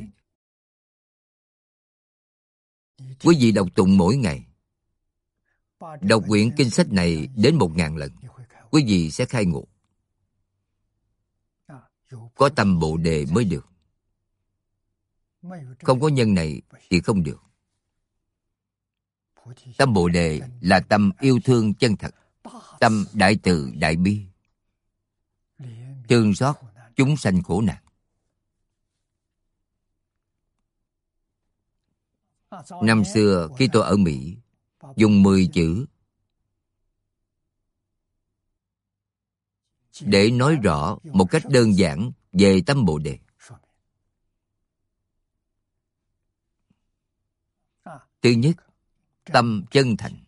Quý vị đọc tụng mỗi ngày, đọc quyển kinh sách này đến 1000 lần, quý vị sẽ khai ngộ. Có tâm Bồ Đề mới được. Không có nhân này thì không được. Tâm Bồ Đề là tâm yêu thương chân thật, tâm đại từ đại bi, thương xót chúng sanh khổ nạn. Năm xưa khi tôi ở Mỹ, dùng 10 chữ để nói rõ một cách đơn giản về tâm Bồ Đề. Thứ nhất, tâm chân thành.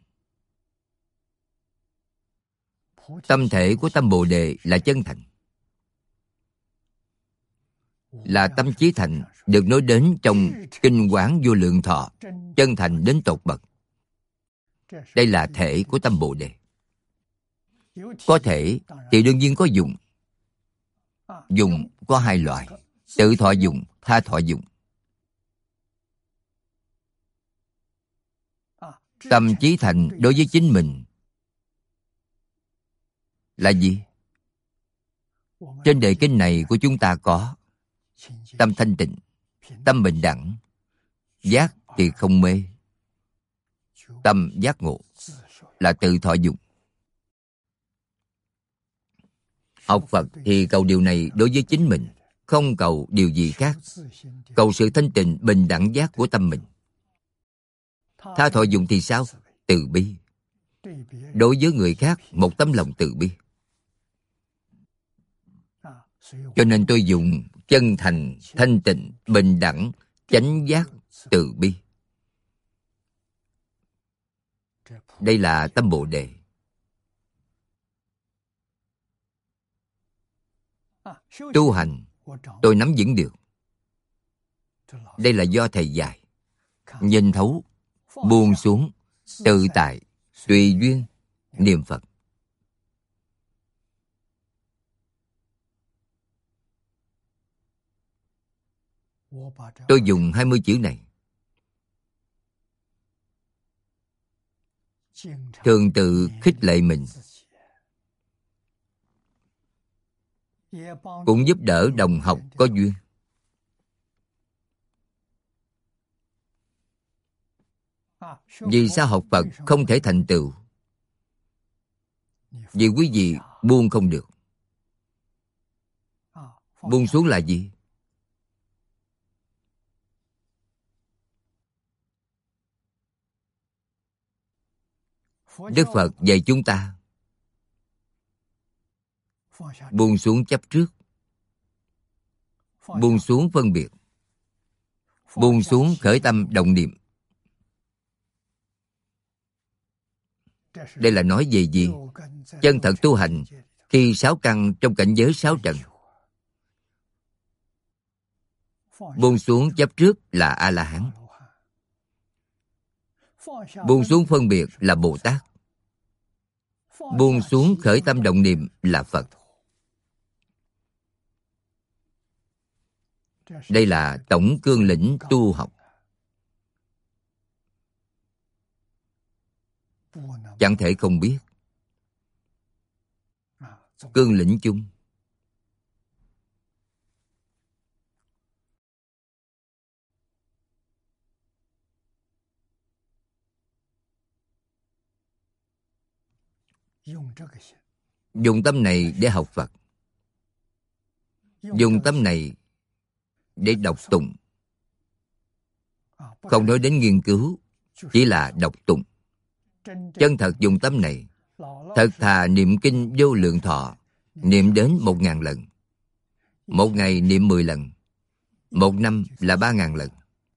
Tâm thể của tâm Bồ Đề là chân thành, là tâm chí thành được nói đến trong Kinh Quán Vô Lượng Thọ, chân thành đến tột bậc. Đây là thể của tâm Bồ Đề. Có thể thì đương nhiên có dụng. Dụng có 2 loại: tự thọ dụng, tha thọ dụng. Tâm chí thành đối với chính mình là gì? Trên đề kinh này của chúng ta có tâm thanh tịnh, tâm bình đẳng, giác thì không mê, tâm giác ngộ, là tự thọ dụng. Học Phật thì cầu điều này đối với chính mình, không cầu điều gì khác. Cầu sự thanh tịnh bình đẳng giác của tâm mình. Tha thọ dụng thì sao? Từ bi. Đối với người khác một tấm lòng từ bi. Cho nên tôi dùng chân thành, thanh tịnh, bình đẳng, chánh giác, từ bi. Đây là tâm Bồ Đề. Tu hành, tôi nắm vững được. Đây là do thầy dạy. Nhìn thấu, buông xuống, tự tại, tùy duyên, niệm Phật. Tôi dùng 20 chữ này. Thường tự khích lệ mình, cũng giúp đỡ đồng học có duyên. Vì sao học Phật không thể thành tựu? Vì quý vị buông không được. Buông xuống là gì? Đức Phật dạy chúng ta buông xuống chấp trước, buông xuống phân biệt, buông xuống khởi tâm động niệm. Đây là nói về gì? Chân thật tu hành khi 6 căn trong cảnh giới 6 trần. Buông xuống chấp trước là A-la-hán. Buông xuống phân biệt là Bồ Tát. Buông xuống khởi tâm động niệm là Phật. Đây là tổng cương lĩnh tu học. Chẳng thể không biết. Cương lĩnh chung. Dùng tâm này để học Phật, dùng tâm này để đọc tụng. Không nói đến nghiên cứu, chỉ là đọc tụng. Chân thật dùng tâm này, thật thà niệm kinh Vô Lượng Thọ, niệm đến 1000 lần. Một ngày niệm 10 lần, một năm là 3000 lần.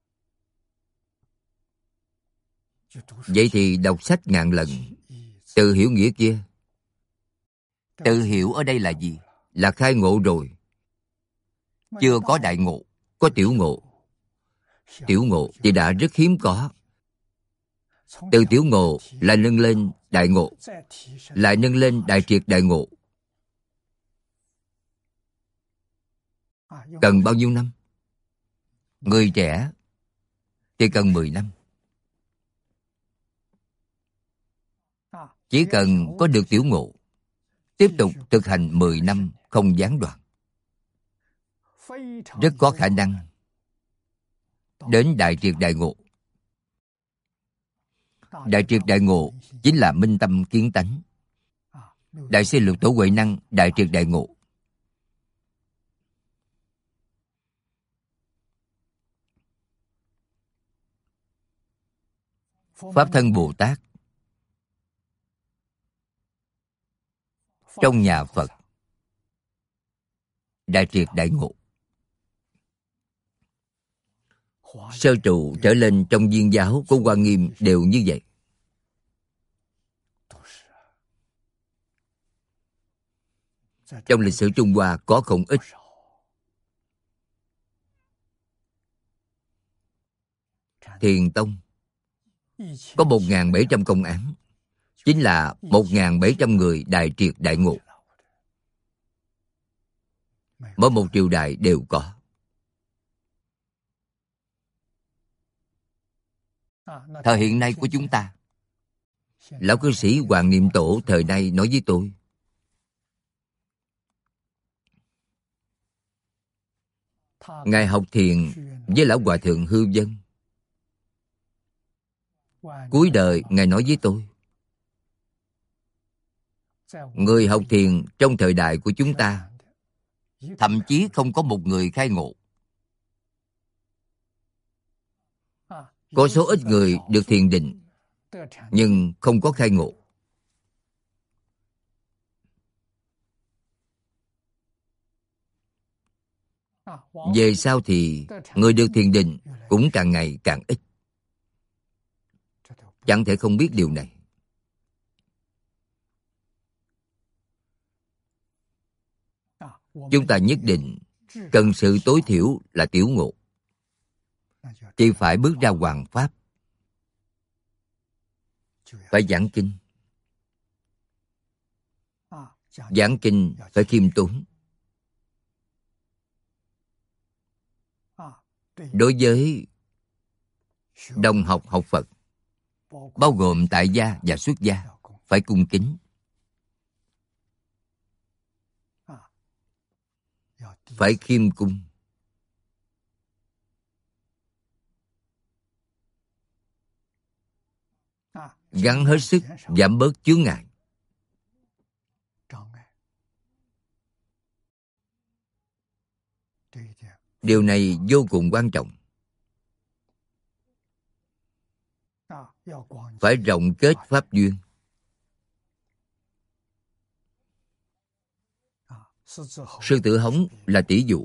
Vậy thì đọc sách 1000 lần, tự hiểu nghĩa kia. Tự hiểu ở đây là gì? Là khai ngộ rồi. Chưa có đại ngộ, có tiểu ngộ. Tiểu ngộ thì đã rất hiếm có. Từ tiểu ngộ lại nâng lên đại ngộ, lại nâng lên đại triệt đại ngộ. Cần bao nhiêu năm? Người trẻ thì cần 10 năm. Chỉ cần có được tiểu ngộ, tiếp tục thực hành 10 năm không gián đoạn, rất có khả năng đến đại triệt đại ngộ. Đại triệt đại ngộ chính là minh tâm kiến tánh. Đại sư Lục Tổ Huệ Năng đại triệt đại ngộ. Pháp Thân Bồ Tát trong nhà Phật đại triệt đại ngộ. Sơ trụ trở lên trong Viên giáo của Hoa Nghiêm đều như vậy. Trong lịch sử Trung Hoa có không ít. Thiền Tông có 1700 công án, chính là 1700 người đại triệt đại ngộ. Mỗi một triều đại đều có. Thời hiện nay của chúng ta, Lão cư sĩ Hoàng Niệm Tổ thời nay nói với tôi, Ngài học thiền với Lão Hòa Thượng Hư Vân. Cuối đời Ngài nói với tôi, người học thiền trong thời đại của chúng ta thậm chí không có một người khai ngộ. Có số ít người được thiền định, nhưng không có khai ngộ. Về sau thì người được thiền định cũng càng ngày càng ít. Chẳng thể không biết điều này. Chúng ta nhất định cần sự tối thiểu là tiểu ngộ, thì phải bước ra hoằng pháp, phải giảng kinh. Giảng kinh phải khiêm tốn. Đối với đồng học học Phật, bao gồm tại gia và xuất gia, phải cung kính. Phải khiêm cung. Gắng hết sức giảm bớt chướng ngại. Điều này vô cùng quan trọng. Phải rộng kết pháp duyên. Sư Tử Hống là tỷ dụ.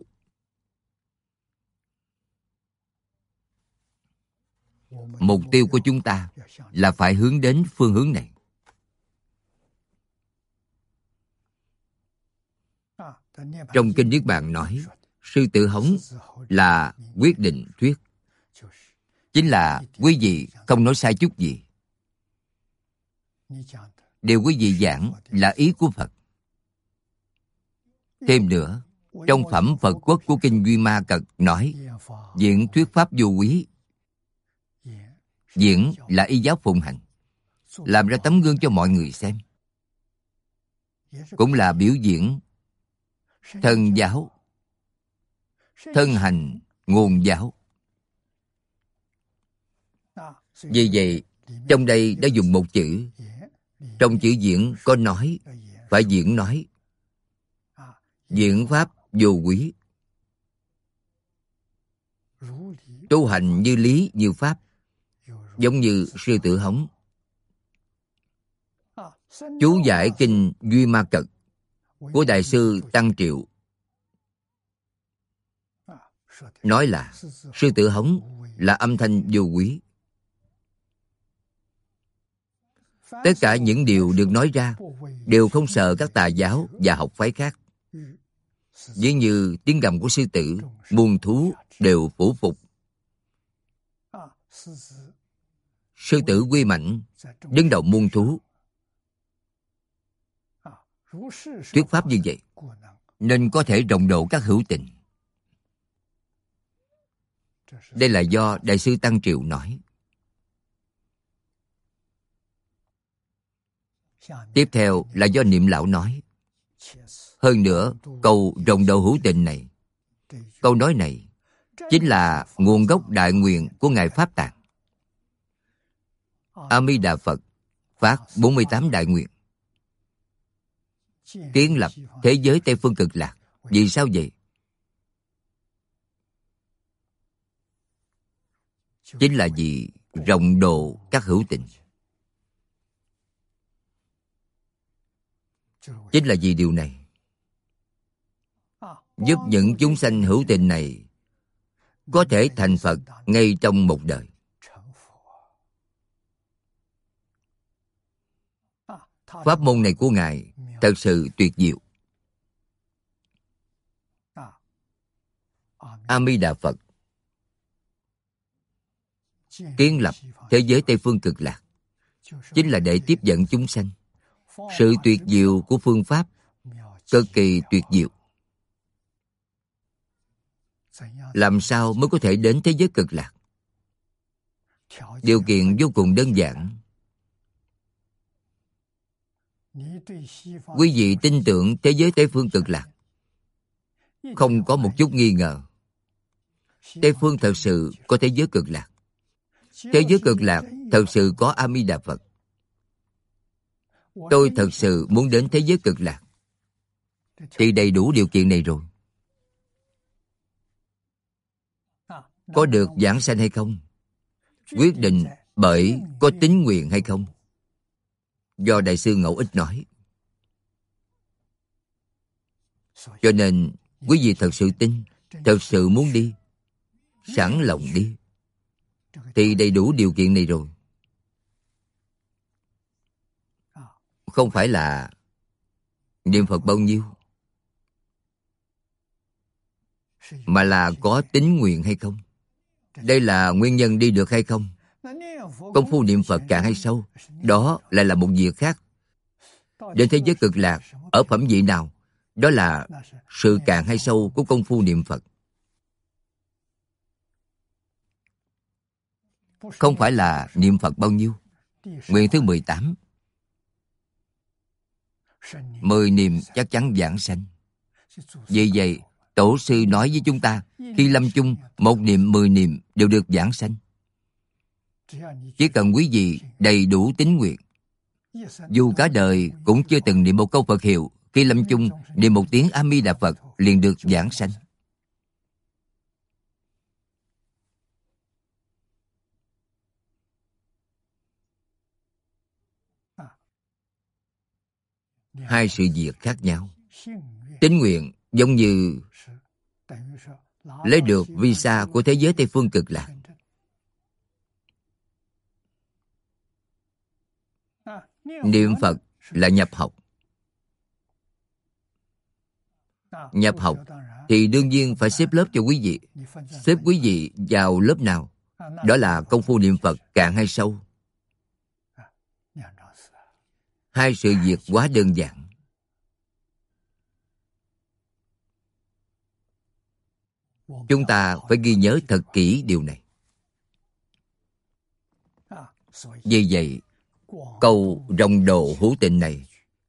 Mục tiêu của chúng ta là phải hướng đến phương hướng này. Trong Kinh Niết Bàn nói, Sư Tử Hống là quyết định thuyết. Chính là quý vị không nói sai chút gì. Điều quý vị giảng là ý của Phật. Thêm nữa, trong phẩm Phật Quốc của Kinh Duy Ma Cật nói, diễn thuyết pháp vô quý. Diễn là y giáo phụng hành, làm ra tấm gương cho mọi người xem. Cũng là biểu diễn thân giáo, thân hành nguồn giáo. Vì vậy, trong đây đã dùng một chữ Trong chữ diễn có nói, phải diễn nói. Diễn pháp vô quý. Tu hành như lý như pháp, giống như sư tử hống. Chú giải kinh Duy Ma Cật của Đại sư Tăng Triệu nói là sư tử hống là âm thanh vô quý. Tất cả những điều được nói ra đều không sợ các tà giáo và học phái khác. Ví như tiếng gầm của sư tử, muôn thú đều phủ phục. Sư tử quy mãnh đứng đầu muôn thú. Thuyết pháp như vậy nên có thể rộng độ các hữu tình. Đây là do Đại sư Tăng Triệu nói. Tiếp theo là do Niệm Lão nói. Hơn nữa, câu rộng độ hữu tình này, câu nói này chính là nguồn gốc đại nguyện của Ngài Pháp Tạng. A Di Đà Phật phát 48 đại nguyện, kiến lập thế giới Tây Phương Cực Lạc. Vì sao vậy? Chính là vì rộng độ các hữu tình. Chính là vì điều này giúp những chúng sanh hữu tình này có thể thành Phật ngay trong một đời. Pháp môn này của Ngài thật sự tuyệt diệu. A Di Đà Phật kiến lập thế giới Tây Phương Cực Lạc chính là để tiếp dẫn chúng sanh. Sự tuyệt diệu của phương pháp cực kỳ tuyệt diệu. Làm sao mới có thể đến thế giới Cực Lạc? Điều kiện vô cùng đơn giản. Quý vị tin tưởng thế giới Tây Phương Cực Lạc, không có một chút nghi ngờ. Tây Phương thật sự có thế giới Cực Lạc. Thế giới Cực Lạc thật sự có A Di Đà Phật. Tôi thật sự muốn đến thế giới Cực Lạc, thì đầy đủ điều kiện này rồi. Có được giảng sanh hay không, quyết định bởi có tín nguyện hay không. Do Đại sư Ngẫu Ích nói. Cho nên quý vị thật sự tin, thật sự muốn đi, sẵn lòng đi, thì đầy đủ điều kiện này rồi. Không phải là niệm Phật bao nhiêu, mà là có tín nguyện hay không. Đây là nguyên nhân đi được hay không. Công phu niệm Phật cạn hay sâu, đó lại là một việc khác. Đến thế giới Cực Lạc, ở phẩm vị nào, đó là sự cạn hay sâu của công phu niệm Phật. Không phải là niệm Phật bao nhiêu. Nguyện thứ 18, 10 niệm chắc chắn vãng sanh. Vì vậy, Tổ sư nói với chúng ta, khi lâm chung, 1 niệm 10 niệm đều được vãng sanh. Chỉ cần quý vị đầy đủ tín nguyện, dù cả đời cũng chưa từng niệm một câu Phật hiệu, khi lâm chung niệm 1 tiếng A Di Đà Phật liền được vãng sanh. Hai sự việc khác nhau. Tín nguyện giống như lấy được visa của thế giới Tây Phương Cực Lạc. Niệm Phật là nhập học. Nhập học thì đương nhiên phải xếp lớp cho quý vị. Xếp quý vị vào lớp nào, đó là công phu niệm Phật cạn hay sâu. Hai sự việc quá đơn giản. Chúng ta phải ghi nhớ thật kỹ điều này. Vì vậy, câu rộng độ hữu tình này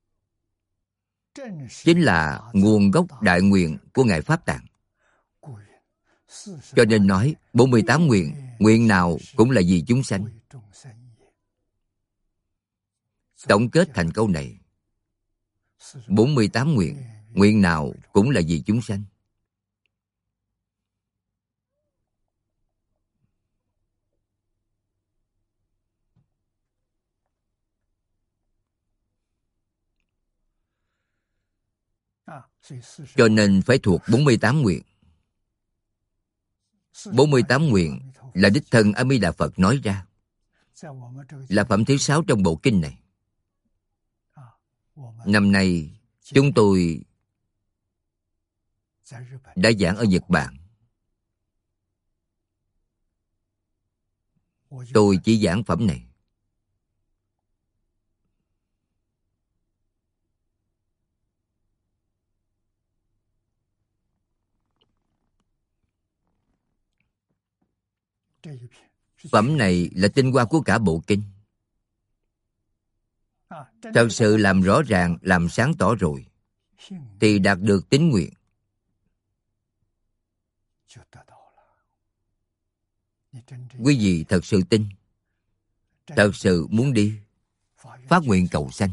chính là nguồn gốc đại nguyện của Ngài Pháp Tạng. Cho nên nói 48 nguyện, nguyện nào cũng là vì chúng sanh. Tổng kết thành câu này: 48 nguyện, nguyện nào cũng là vì chúng sanh. Cho nên phải thuộc 48 nguyện. 48 nguyện là đích thân A Di Đà Phật nói ra, là phẩm thứ 6 trong bộ kinh này. Năm nay chúng tôi đã giảng ở Nhật Bản. Tôi chỉ giảng phẩm này. Phẩm này là tinh hoa của cả bộ kinh. Thật sự làm rõ ràng, làm sáng tỏ rồi, thì đạt được tín nguyện. Quý vị thật sự tin, thật sự muốn đi, phát nguyện cầu sanh.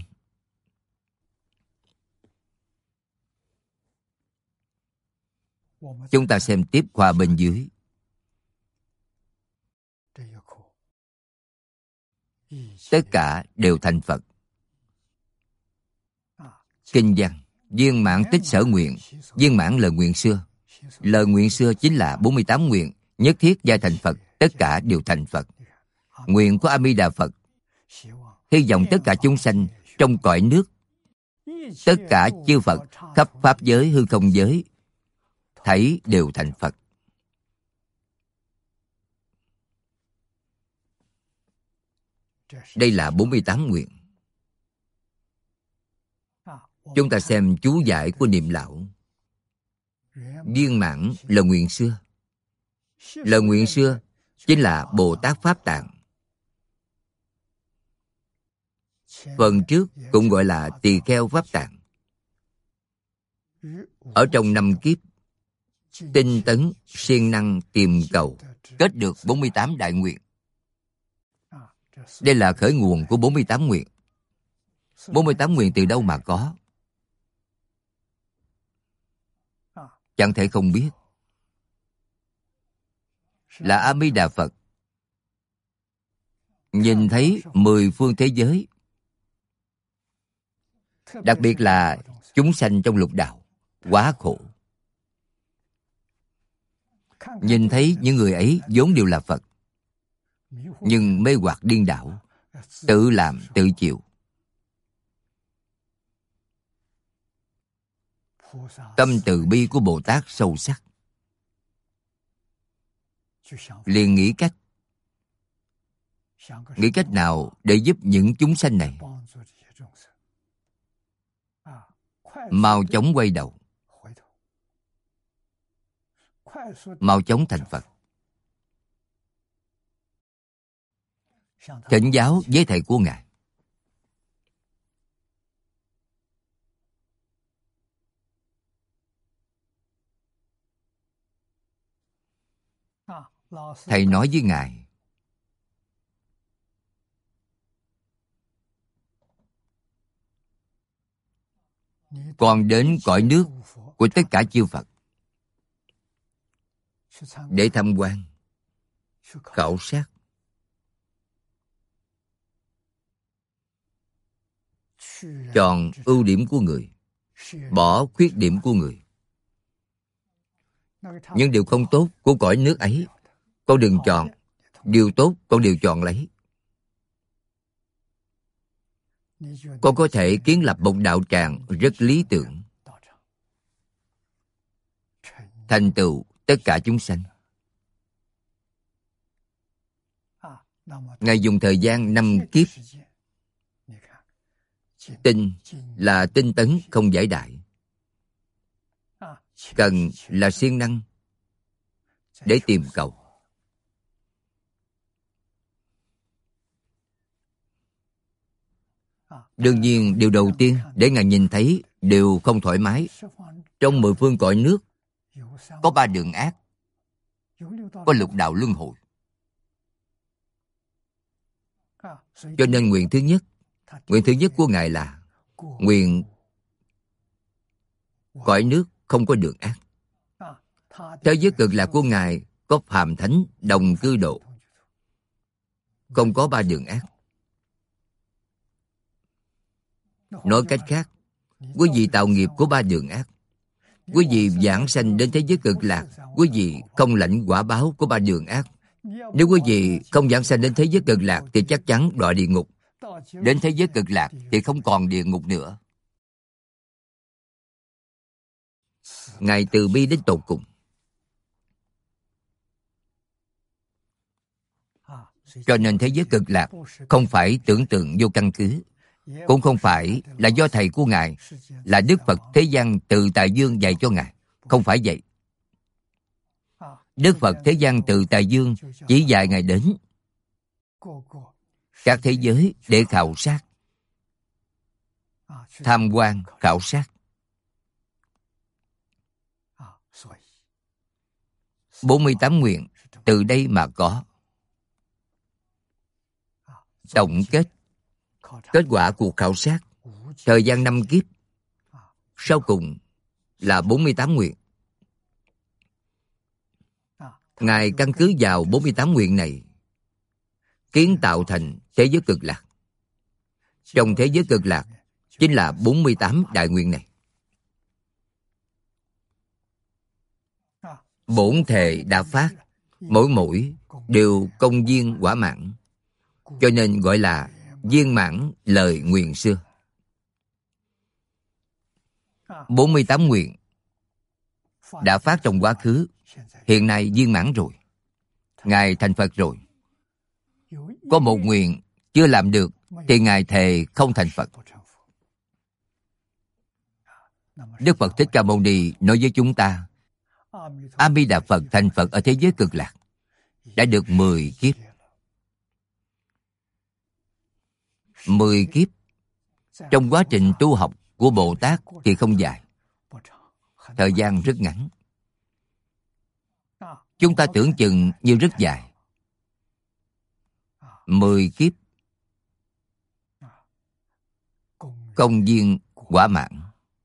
Chúng ta xem tiếp khoa bên dưới. Tất cả đều thành Phật. Kinh văn: viên mãn tích sở nguyện. Viên mãn lời nguyện xưa. Lời nguyện xưa chính là 48 nguyện, nhất thiết giai thành Phật. Tất cả đều thành Phật. Nguyện của A Di Đà Phật hy vọng tất cả chúng sanh trong cõi nước, tất cả chư Phật khắp pháp giới hư không giới, thảy đều thành Phật. Đây là 48 nguyện. Chúng ta xem chú giải của Niệm Lão. Viên mãn là nguyện xưa. Lời nguyện xưa chính là Bồ Tát Pháp Tạng. Phần trước cũng gọi là Tỳ Kheo Pháp Tạng. Ở trong 5 kiếp, tinh tấn, siêng năng tìm cầu, kết được 48 đại nguyện. Đây là khởi nguồn của 48 nguyện. 48 nguyện từ đâu mà có? Chẳng thể không biết. Là A Di Đà Phật nhìn thấy 10 phương thế giới, đặc biệt là chúng sanh trong lục đạo quá khổ. Nhìn thấy những người ấy vốn đều là Phật, nhưng mê hoặc điên đảo, tự làm tự chịu. Tâm từ bi của Bồ Tát sâu sắc, liền nghĩ cách nào để giúp những chúng sanh này mau chóng quay đầu, mau chóng thành Phật. Thỉnh giáo với thầy của Ngài. Thầy nói với Ngài: con đến cõi nước của tất cả chư Phật để tham quan, khảo sát, chọn ưu điểm của người, bỏ khuyết điểm của người. Những điều không tốt của cõi nước ấy con đừng chọn, điều tốt con đều chọn lấy. Con có thể kiến lập một đạo tràng rất lý tưởng, thành tựu tất cả chúng sanh. Ngài dùng thời gian 5 kiếp. Tinh là tinh tấn không giải đại, cần là siêng năng để tìm cầu. Đương nhiên điều đầu tiên để Ngài nhìn thấy đều không thoải mái. Trong 10 phương cõi nước có 3 đường ác, có lục đạo luân hồi. Cho nên nguyện thứ nhất, Nguyện thứ nhất của Ngài là nguyện cõi nước không có đường ác. Thế giới cực lạc của Ngài có phàm thánh đồng cư độ, không có ba đường ác. Nói cách khác, quý vị tạo nghiệp của ba đường ác, quý vị vãng sanh đến thế giới cực lạc, quý vị không lãnh quả báo của ba đường ác. Nếu quý vị không vãng sanh đến thế giới cực lạc thì chắc chắn đọa địa ngục. Đến thế giới cực lạc thì không còn địa ngục nữa. Ngài từ bi đến tột cùng. Cho nên thế giới cực lạc không phải tưởng tượng vô căn cứ, cũng không phải là do thầy của Ngài là Đức Phật Thế Gian Tự Tại Dương dạy cho Ngài. Không phải vậy. Đức Phật Thế Gian Tự Tại Dương chỉ dạy Ngài đến các thế giới để khảo sát, tham quan, khảo sát. 48 nguyện từ đây mà có. Tổng kết, kết quả cuộc khảo sát, thời gian 5 kiếp, sau cùng là 48 nguyện. Ngài căn cứ vào 48 nguyện này, kiến tạo thành thế giới cực lạc. Trong thế giới cực lạc, chính là 48 đại nguyện này. Bổn thệ đã phát, mỗi đều công viên quả mãn, cho nên gọi là viên mãn lời nguyện xưa. 48 nguyện đã phát trong quá khứ, hiện nay viên mãn rồi. Ngài thành Phật rồi. Có một nguyện chưa làm được thì Ngài thề không thành Phật. Đức Phật Thích Ca Mâu Ni nói với chúng ta, A Di Đà Phật thành Phật ở thế giới cực lạc đã được 10 kiếp. 10 kiếp trong quá trình tu học của Bồ Tát thì không dài, thời gian rất ngắn. Chúng ta tưởng chừng như rất dài. 10 kiếp công viên quả mãn.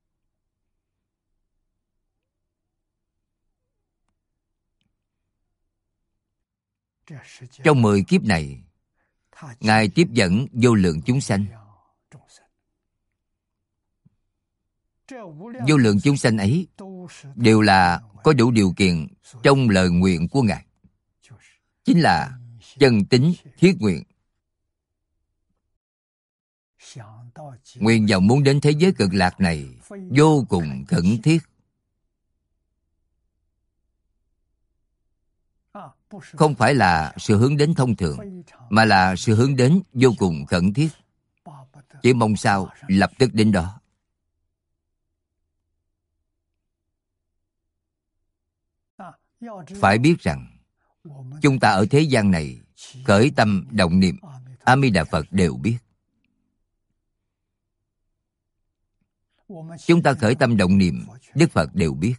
Trong 10 kiếp này, Ngài tiếp dẫn vô lượng chúng sanh. Vô lượng chúng sanh ấy đều là có đủ điều kiện trong lời nguyện của Ngài, chính là chân tín thiết nguyện. Nguyện vọng muốn đến thế giới cực lạc này vô cùng khẩn thiết. Không phải là sự hướng đến thông thường, mà là sự hướng đến vô cùng khẩn thiết. Chỉ mong sao lập tức đến đó. Phải biết rằng chúng ta ở thế gian này khởi tâm động niệm A Di Đà Phật đều biết. Chúng ta khởi tâm động niệm Đức Phật đều biết.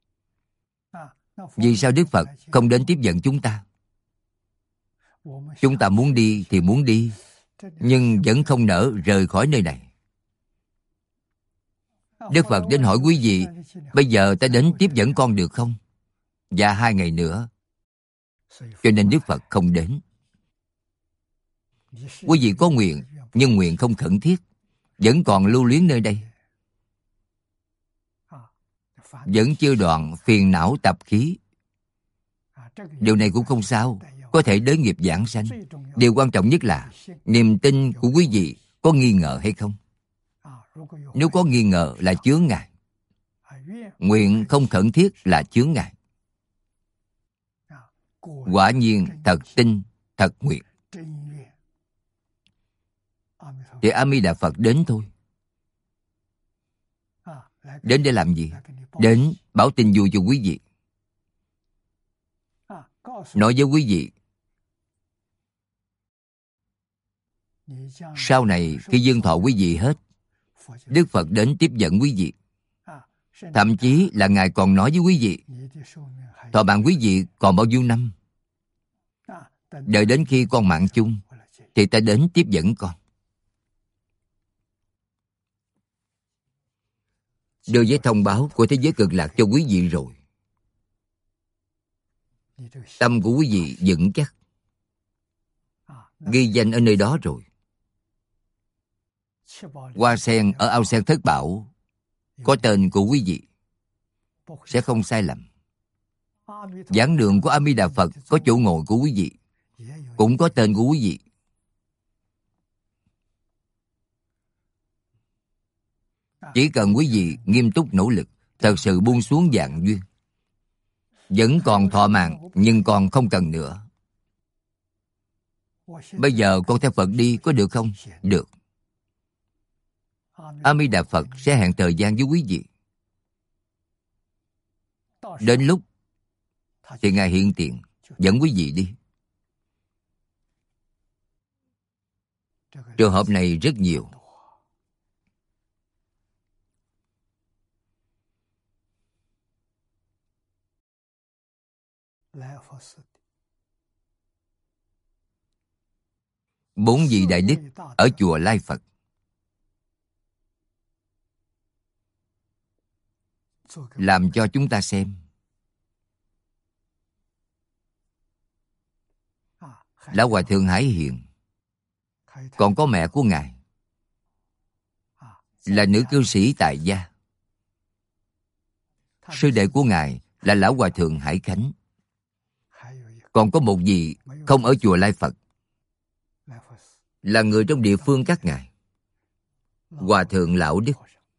Vì sao Đức Phật không đến tiếp dẫn chúng ta? Chúng ta muốn đi thì muốn đi, nhưng vẫn không nỡ rời khỏi nơi này. Đức Phật đến hỏi quý vị, bây giờ ta đến tiếp dẫn con được không? Và 2 ngày nữa. Cho nên Đức Phật không đến. Quý vị có nguyện, nhưng nguyện không khẩn thiết, vẫn còn lưu luyến nơi đây, vẫn chưa đoạn phiền não tập khí. Điều này cũng không sao, có thể đới nghiệp giảng sanh. Điều quan trọng nhất là niềm tin của quý vị có nghi ngờ hay không. Nếu có nghi ngờ là chướng ngại. Nguyện không khẩn thiết là chướng ngại. Quả nhiên thật tin, thật nguyện thì A Di Đà Phật đến thôi. Đến để làm gì? Đến báo tin vui cho quý vị. Nói với quý vị, sau này khi dương thọ quý vị hết, Đức Phật đến tiếp dẫn quý vị. Thậm chí là Ngài còn nói với quý vị, thọ mạng quý vị còn bao nhiêu năm? Đợi đến khi con mạng chung thì ta đến tiếp dẫn con. đưa giấy thông báo của thế giới cực lạc cho quý vị rồi. Tâm của quý vị vững chắc, ghi danh ở nơi đó rồi. Hoa sen ở ao sen thất bảo có tên của quý vị, sẽ không sai lầm. Giảng đường của A Di Đà Phật có chỗ ngồi của quý vị, cũng có tên của quý vị. Chỉ cần quý vị nghiêm túc nỗ lực, thật sự buông xuống vạn duyên. Vẫn còn thọ mạng, nhưng còn không cần nữa. Bây giờ con theo Phật đi có được không? Được. A Di Đà Phật sẽ hẹn thời gian với quý vị. Đến lúc thì Ngài hiện tiền, dẫn quý vị đi. Trường hợp này rất nhiều. Bốn vị đại đức ở chùa Lai Phật làm cho chúng ta xem. Lão Hòa Thượng Hải Hiền, còn có mẹ của Ngài là nữ cư sĩ tại gia. Sư đệ của Ngài là Lão Hòa Thượng Hải Khánh. Còn có một vị không ở chùa Lai Phật, là người trong địa phương các ngài, Hòa Thượng Lão Đức.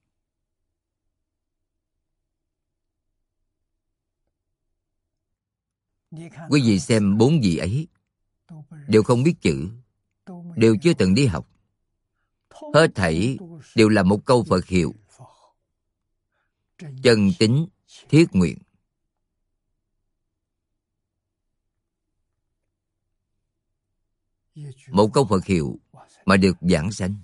Quý vị xem bốn vị ấy đều không biết chữ, đều chưa từng đi học. Hết thảy đều là một câu Phật hiệu: chân tín thiết nguyện. Một câu Phật hiệu mà được giảng sanh.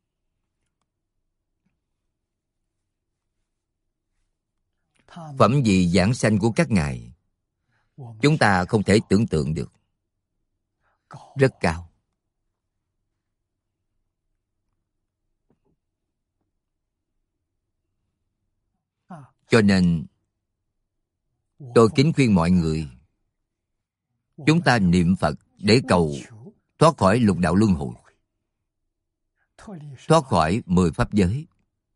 Phẩm vị giảng sanh của các ngài chúng ta không thể tưởng tượng được. Rất cao. Cho nên tôi kính khuyên mọi người, chúng ta niệm Phật để cầu thoát khỏi lục đạo luân hồi, thoát khỏi 10 pháp giới,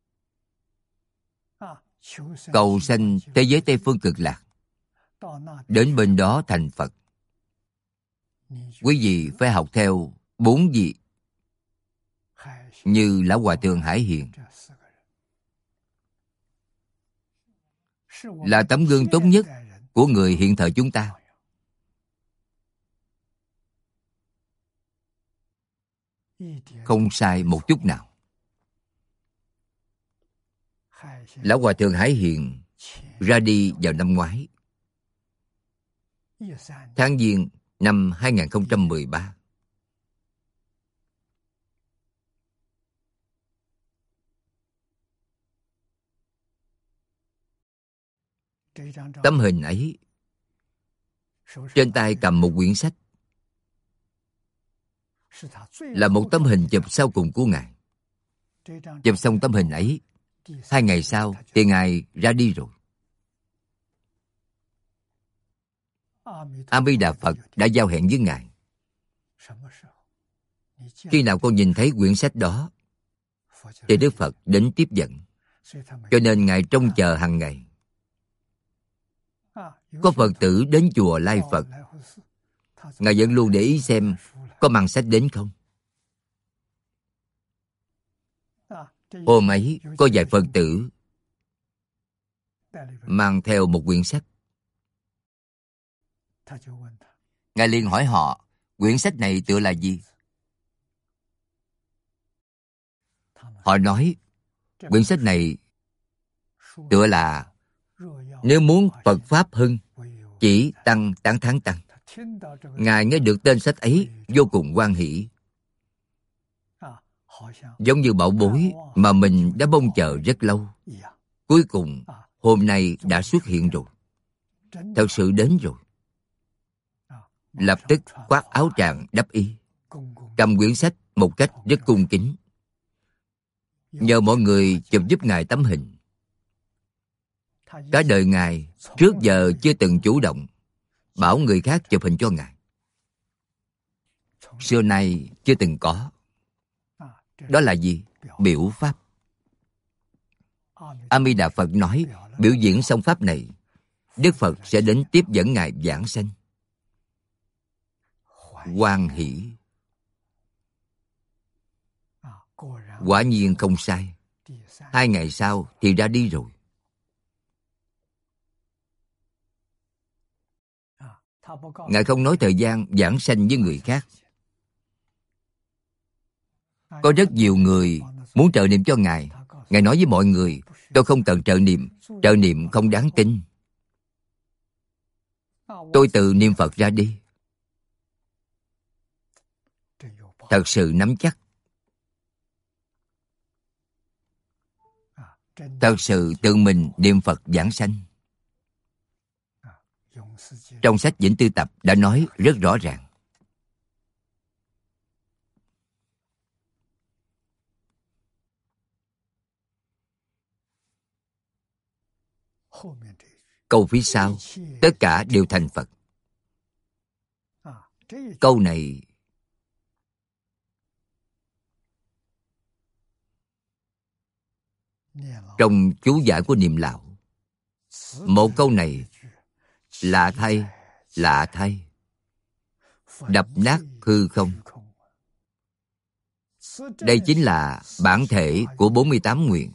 cầu sanh thế giới Tây Phương Cực Lạc, đến bên đó thành Phật. Quý vị phải học theo bốn vị như Lão Hòa Thượng Hải Hiền, là tấm gương tốt nhất của người hiện thời chúng ta. Không sai một chút nào. Lão Hòa Thượng Hải Hiền ra đi vào năm ngoái, tháng Giêng năm 2013. Tấm hình ấy, trên tay cầm một quyển sách, là một tấm hình chụp sau cùng của Ngài. Chụp xong tấm hình ấy, 2 ngày sau thì Ngài ra đi rồi. A Di Đà Phật đã giao hẹn với Ngài. Khi nào con nhìn thấy quyển sách đó thì Đức Phật đến tiếp dẫn. Cho nên Ngài trông chờ hàng ngày. Có Phật tử đến chùa Lai Phật, Ngài vẫn luôn để ý xem có mang sách đến không. Hôm ấy có vài Phật tử mang theo một quyển sách. Ngài liền hỏi họ, quyển sách này tựa là gì? Họ nói, quyển sách này tựa là nếu muốn Phật Pháp hưng, chỉ tăng tán thán tăng. Ngài nghe được tên sách ấy vô cùng hoan hỷ, giống như bảo bối mà mình đã mong chờ rất lâu. Cuối cùng hôm nay đã xuất hiện rồi, thật sự đến rồi. Lập tức khoác áo tràng đắp y, cầm quyển sách một cách rất cung kính, nhờ mọi người chụp giúp Ngài tấm hình. Cả đời Ngài trước giờ chưa từng chủ động bảo người khác chụp hình cho Ngài. Xưa nay chưa từng có. Đó là gì? Biểu pháp. A Di Đà Phật nói, biểu diễn xong pháp này, Đức Phật sẽ đến tiếp dẫn Ngài giảng sanh. Hoan hỷ. Quả nhiên không sai. 2 ngày sau thì ra đi rồi. Ngài không nói thời gian giảng sanh với người khác. Có rất nhiều người muốn trợ niệm cho Ngài. Ngài nói với mọi người, tôi không cần trợ niệm không đáng tin. Tôi tự niệm Phật ra đi. Thật sự nắm chắc. Thật sự tự mình niệm Phật giảng sanh. Trong sách Vĩnh Tư Tập đã nói rất rõ ràng. Câu phía sau, tất cả đều thành Phật. Câu này trong chú giải của Niệm Lão. Một câu này lạ thay, lạ thay. Đập nát hư không. Đây chính là bản thể của 48 nguyện.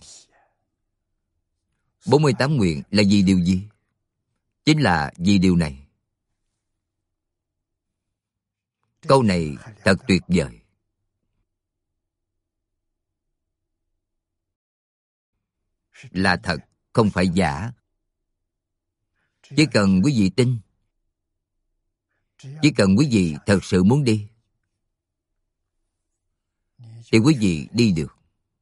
48 nguyện là vì điều gì? Chính là vì điều này. Câu này thật tuyệt vời. Là thật, không phải giả. Chỉ cần quý vị tin, chỉ cần quý vị thật sự muốn đi, thì quý vị đi được.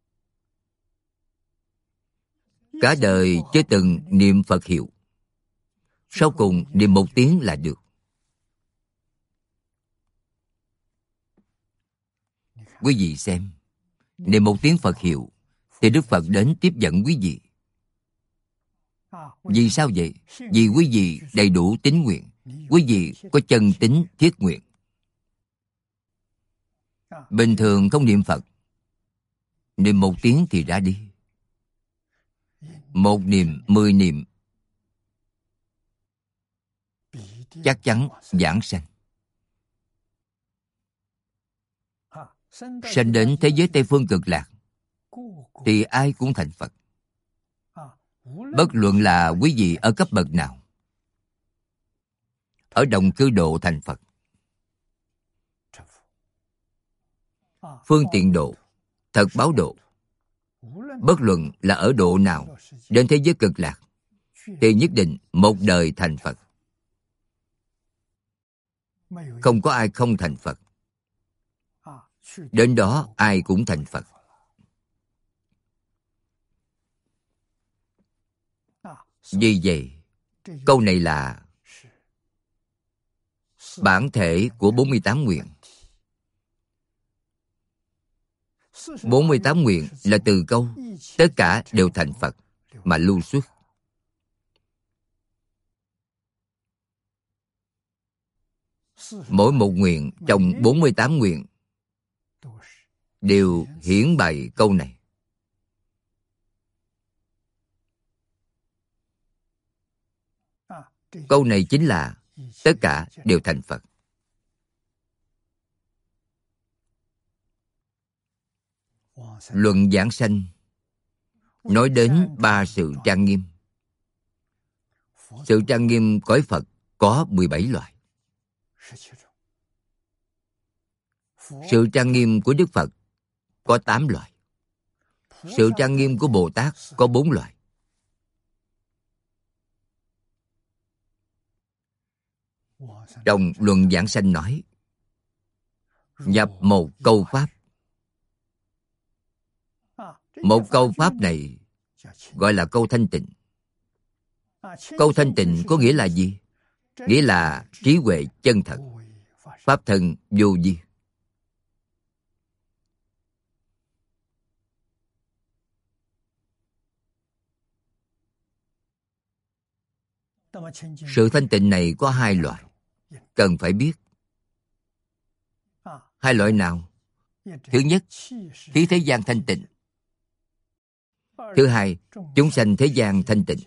Cả đời chưa từng niệm Phật hiệu, sau cùng niệm 1 tiếng là được. Quý vị xem, niệm 1 tiếng Phật hiệu thì Đức Phật đến tiếp dẫn quý vị. Vì sao vậy? Vì quý vị đầy đủ tín nguyện, quý vị có chân tín thiết nguyện. Bình thường không niệm Phật, niệm 1 tiếng thì ra đi. 1 niệm, 10 niệm, chắc chắn giảng sanh. Sanh đến thế giới Tây Phương Cực Lạc thì ai cũng thành Phật. Bất luận là quý vị ở cấp bậc nào, ở đồng cư độ thành Phật, phương tiện độ, thật báo độ, bất luận là ở độ nào đến thế giới Cực Lạc thì nhất định một đời thành Phật. Không có ai không thành Phật. Đến đó ai cũng thành Phật. Vì vậy, câu này là bản thể của 48 nguyện. 48 nguyện là từ câu tất cả đều thành Phật mà lưu xuất. Mỗi một nguyện trong 48 nguyện đều hiển bày câu này. Câu này chính là tất cả đều thành Phật. Luận giảng sanh nói đến 3 sự trang nghiêm. Sự trang nghiêm cõi Phật có 17 loại. Sự trang nghiêm của Đức Phật có 8 loại. Sự trang nghiêm của Bồ Tát có 4 loại. Trong luận giảng sanh nói, nhập một câu pháp. Một câu pháp này gọi là câu thanh tịnh. Câu thanh tịnh có nghĩa là gì? Nghĩa là trí huệ chân thật, pháp thân vô vi. Sự thanh tịnh này có hai loại, cần phải biết. Hai loại nào? Thứ nhất, khí thế gian thanh tịnh. Thứ hai, chúng sanh thế gian thanh tịnh.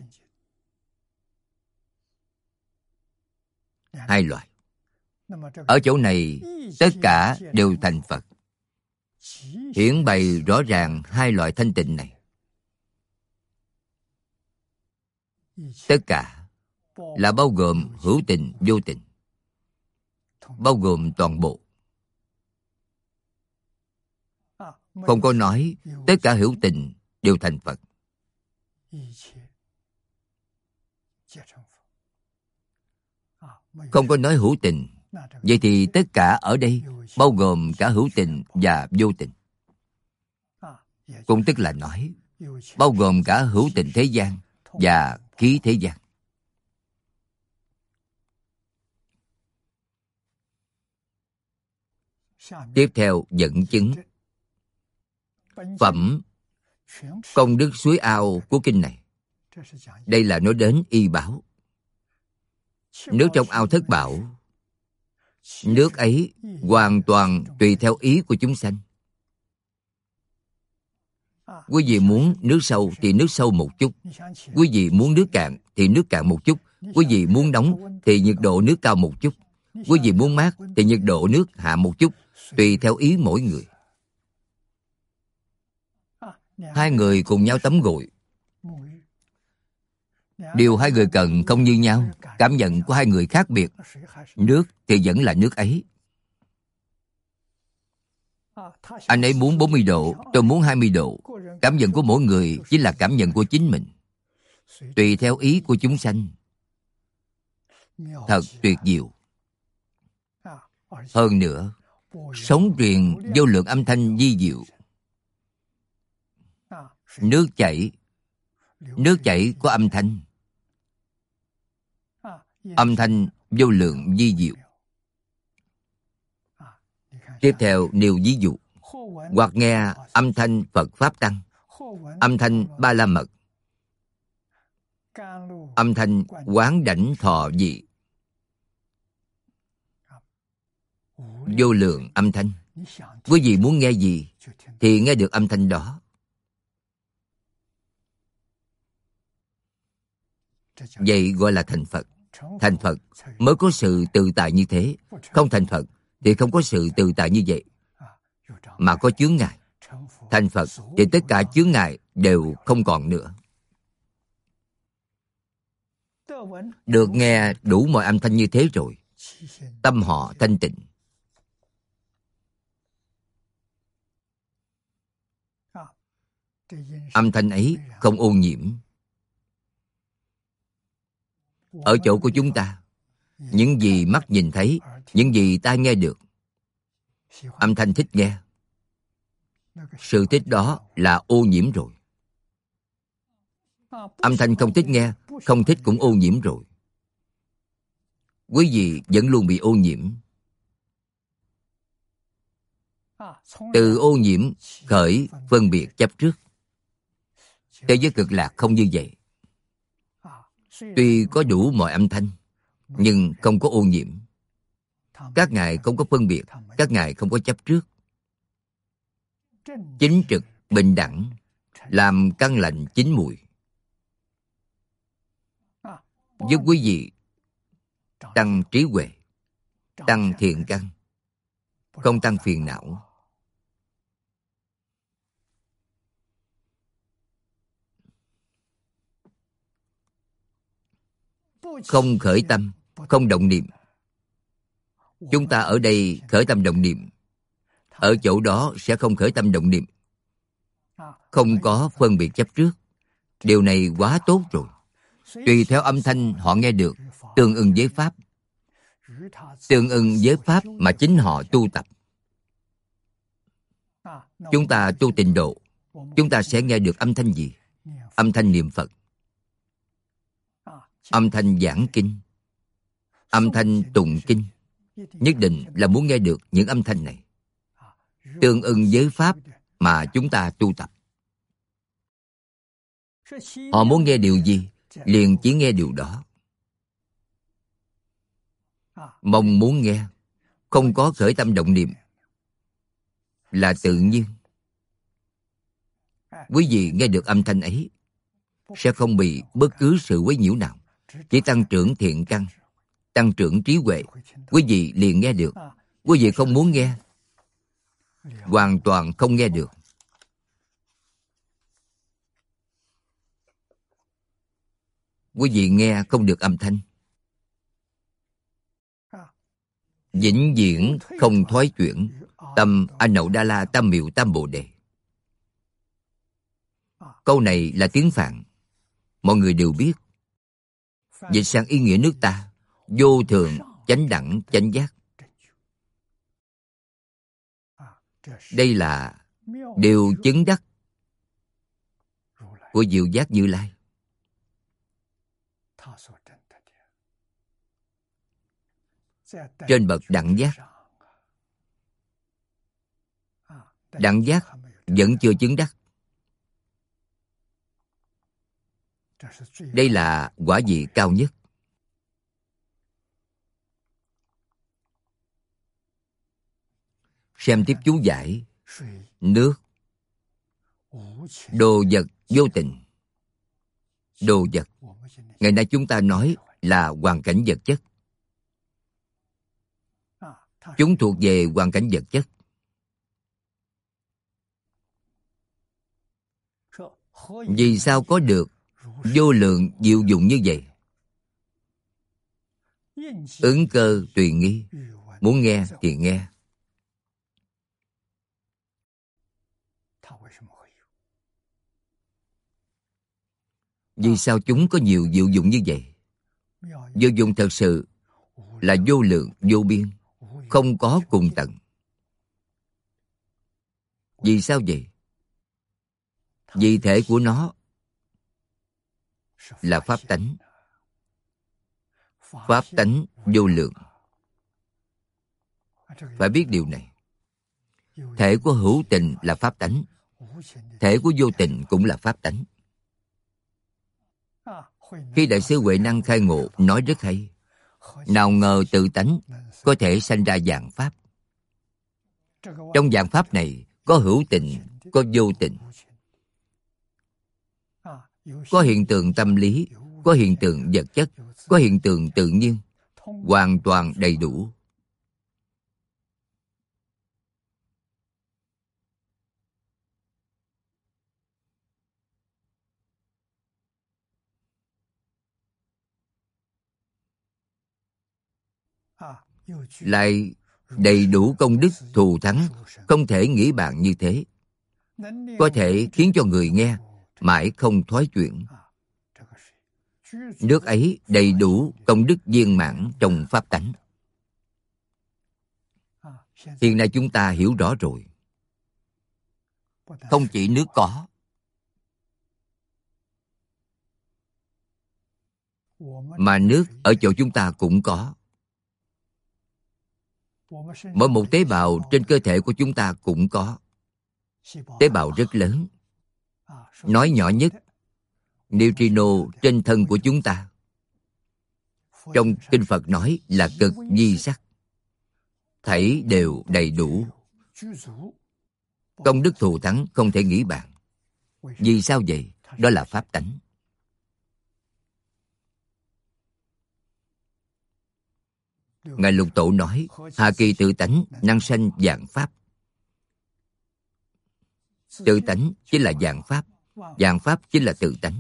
Hai loại. Ở chỗ này, tất cả đều thành Phật. Hiển bày rõ ràng hai loại thanh tịnh này. Tất cả là bao gồm hữu tình, vô tình. Bao gồm toàn bộ. Không có nói tất cả hữu tình đều thành Phật. Không có nói hữu tình. Vậy thì tất cả ở đây bao gồm cả hữu tình và vô tình. Cũng tức là nói bao gồm cả hữu tình thế gian và khí thế gian. Tiếp theo dẫn chứng phẩm công đức suối ao của kinh này. Đây là nói đến y bảo. Nước trong ao thất bảo, nước ấy hoàn toàn tùy theo ý của chúng sanh. Quý vị muốn nước sâu thì nước sâu một chút. Quý vị muốn nước cạn thì nước cạn một chút. Quý vị muốn nóng thì nhiệt độ nước cao một chút. Quý vị muốn mát thì nhiệt độ nước hạ một chút. Tùy theo ý mỗi người. Hai người cùng nhau tắm gội. Điều hai người cần không như nhau. Cảm nhận của hai người khác biệt. Nước thì vẫn là nước ấy. Anh ấy muốn 40 độ, tôi muốn 20 độ. Cảm nhận của mỗi người chính là cảm nhận của chính mình. Tùy theo ý của chúng sanh. Thật tuyệt diệu. Hơn nữa, sống truyền vô lượng âm thanh vi diệu. Nước chảy có âm thanh. Âm thanh vô lượng vi diệu. Tiếp theo nêu ví dụ. Hoặc nghe âm thanh Phật Pháp Tăng, âm thanh Ba La Mật, âm thanh Quán Đảnh Thọ Vị. Vô lượng âm thanh. Quý vị muốn nghe gì thì nghe được âm thanh đó. Vậy gọi là thành Phật. Thành Phật mới có sự tự tại như thế. Không thành Phật thì không có sự tự tại như vậy, mà có chướng ngại. Thành Phật thì tất cả chướng ngại đều không còn nữa. Được nghe đủ mọi âm thanh như thế rồi, tâm họ thanh tịnh. Âm thanh ấy không ô nhiễm. Ở chỗ của chúng ta, những gì mắt nhìn thấy, những gì tai nghe được, âm thanh thích nghe, sự thích đó là ô nhiễm rồi. Âm thanh không thích nghe, không thích cũng ô nhiễm rồi. Quý vị vẫn luôn bị ô nhiễm. Từ ô nhiễm khởi phân biệt chấp trước. Thế giới cực lạc không như vậy. Tuy có đủ mọi âm thanh, nhưng không có ô nhiễm. Các ngài không có phân biệt, các ngài không có chấp trước. Chính trực, bình đẳng, làm căn lành chín mùi. Giúp quý vị tăng trí huệ, tăng thiện căn, không tăng phiền não. Không khởi tâm, không động niệm. Chúng ta ở đây khởi tâm động niệm, ở chỗ đó sẽ không khởi tâm động niệm. Không có phân biệt chấp trước. Điều này quá tốt rồi. Tùy theo âm thanh họ nghe được, tương ưng với Pháp. Tương ưng với Pháp mà chính họ tu tập. Chúng ta tu tịnh độ, chúng ta sẽ nghe được âm thanh gì? Âm thanh niệm Phật, âm thanh giảng kinh, âm thanh tụng kinh. Nhất định là muốn nghe được những âm thanh này, tương ưng với Pháp mà chúng ta tu tập. Họ muốn nghe điều gì, liền chỉ nghe điều đó. mong muốn nghe, không có khởi tâm động niệm, là tự nhiên. Quý vị nghe được âm thanh ấy sẽ không bị bất cứ sự quấy nhiễu nào, chỉ tăng trưởng thiện căn, tăng trưởng trí huệ. Quý vị liền nghe được. Quý vị không muốn nghe, hoàn toàn không nghe được. Quý vị nghe không được âm thanh, vĩnh viễn không thoái chuyển tâm A Nậu Đa La Tam Miệu Tam Bồ Đề. Câu này là tiếng Phạn, mọi người đều biết. Dịch sang ý nghĩa nước ta: vô thượng chánh đẳng chánh giác. Đây là điều chứng đắc của Diệu Giác Như Lai. Trên bậc đẳng giác, đẳng giác vẫn chưa chứng đắc. Đây là quả vị cao nhất. Xem tiếp chú giải: nước, đồ vật vô tình. Đồ vật, ngày nay chúng ta nói là hoàn cảnh vật chất. Chúng thuộc về hoàn cảnh vật chất. Vì sao có được vô lượng diệu dụng như vậy? Ứng cơ tùy nghi, muốn nghe thì nghe. Vì sao chúng có nhiều diệu dụng như vậy? Diệu dụng thật sự là vô lượng vô biên, không có cùng tận. Vì sao vậy? Vì thể của nó là pháp tánh. Pháp tánh vô lượng. Phải biết điều này. Thể của hữu tình là pháp tánh, thể của vô tình cũng là pháp tánh. Khi Đại sư Huệ Năng khai ngộ nói rất hay: nào ngờ tự tánh có thể sanh ra vạn pháp. Trong vạn pháp này có hữu tình, có vô tình, có hiện tượng tâm lý, có hiện tượng vật chất, có hiện tượng tự nhiên, hoàn toàn đầy đủ. Lại đầy đủ công đức thù thắng, không thể nghĩ bàn như thế. Có thể khiến cho người nghe mãi không thoái chuyển. Nước ấy đầy đủ công đức viên mãn trong pháp tánh. Hiện nay chúng ta hiểu rõ rồi. Không chỉ nước có, mà nước ở chỗ chúng ta cũng có. Mỗi một tế bào trên cơ thể của chúng ta cũng có. Tế bào rất lớn. Nói nhỏ nhất, neutrino trên thân của chúng ta. Trong Kinh Phật nói là cực vi sắc. Thảy đều đầy đủ. Công đức thù thắng không thể nghĩ bàn. Vì sao vậy? Đó là pháp tánh. Ngài Lục Tổ nói: Hà kỳ tự tánh năng sanh vạn pháp. Tự tánh chính là vạn pháp, vạn pháp chính là tự tánh.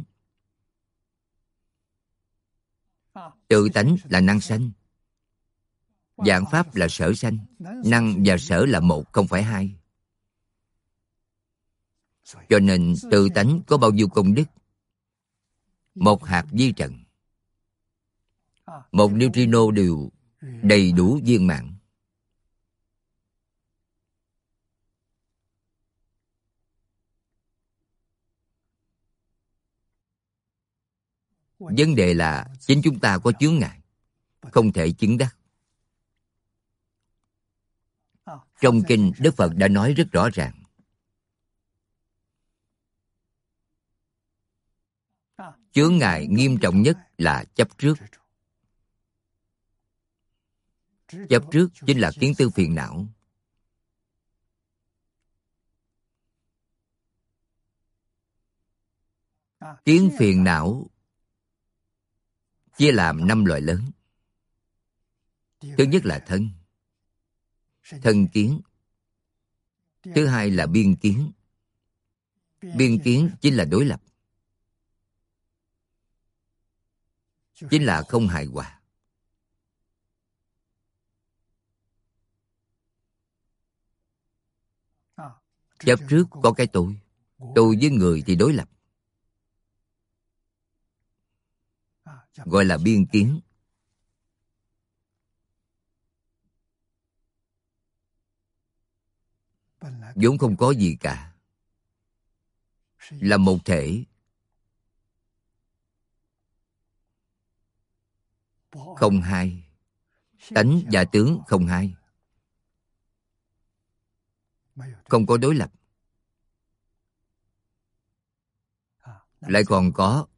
Tự tánh là năng sanh, vạn pháp là sở sanh. Năng và sở là một, không phải hai. Cho nên tự tánh có bao nhiêu công đức? Một hạt vi trần, một neutrino đều đầy đủ viên mãn. Vấn đề là chính chúng ta có chướng ngại, không thể chứng đắc. Trong kinh Đức Phật đã nói rất rõ ràng. Chướng ngại nghiêm trọng nhất là chấp trước. Chấp trước chính là kiến tư phiền não. Kiến phiền não chia làm 5 loại lớn. Thứ nhất là thân, thân kiến. Thứ hai là biên kiến. Biên kiến chính là đối lập, chính là không hài hòa. Chấp trước có cái tôi. Tôi với người thì đối lập, gọi là biên kiến. Vốn không có gì cả, là một thể, không hai. Tánh và tướng không hai, không có đối lập. Lại còn có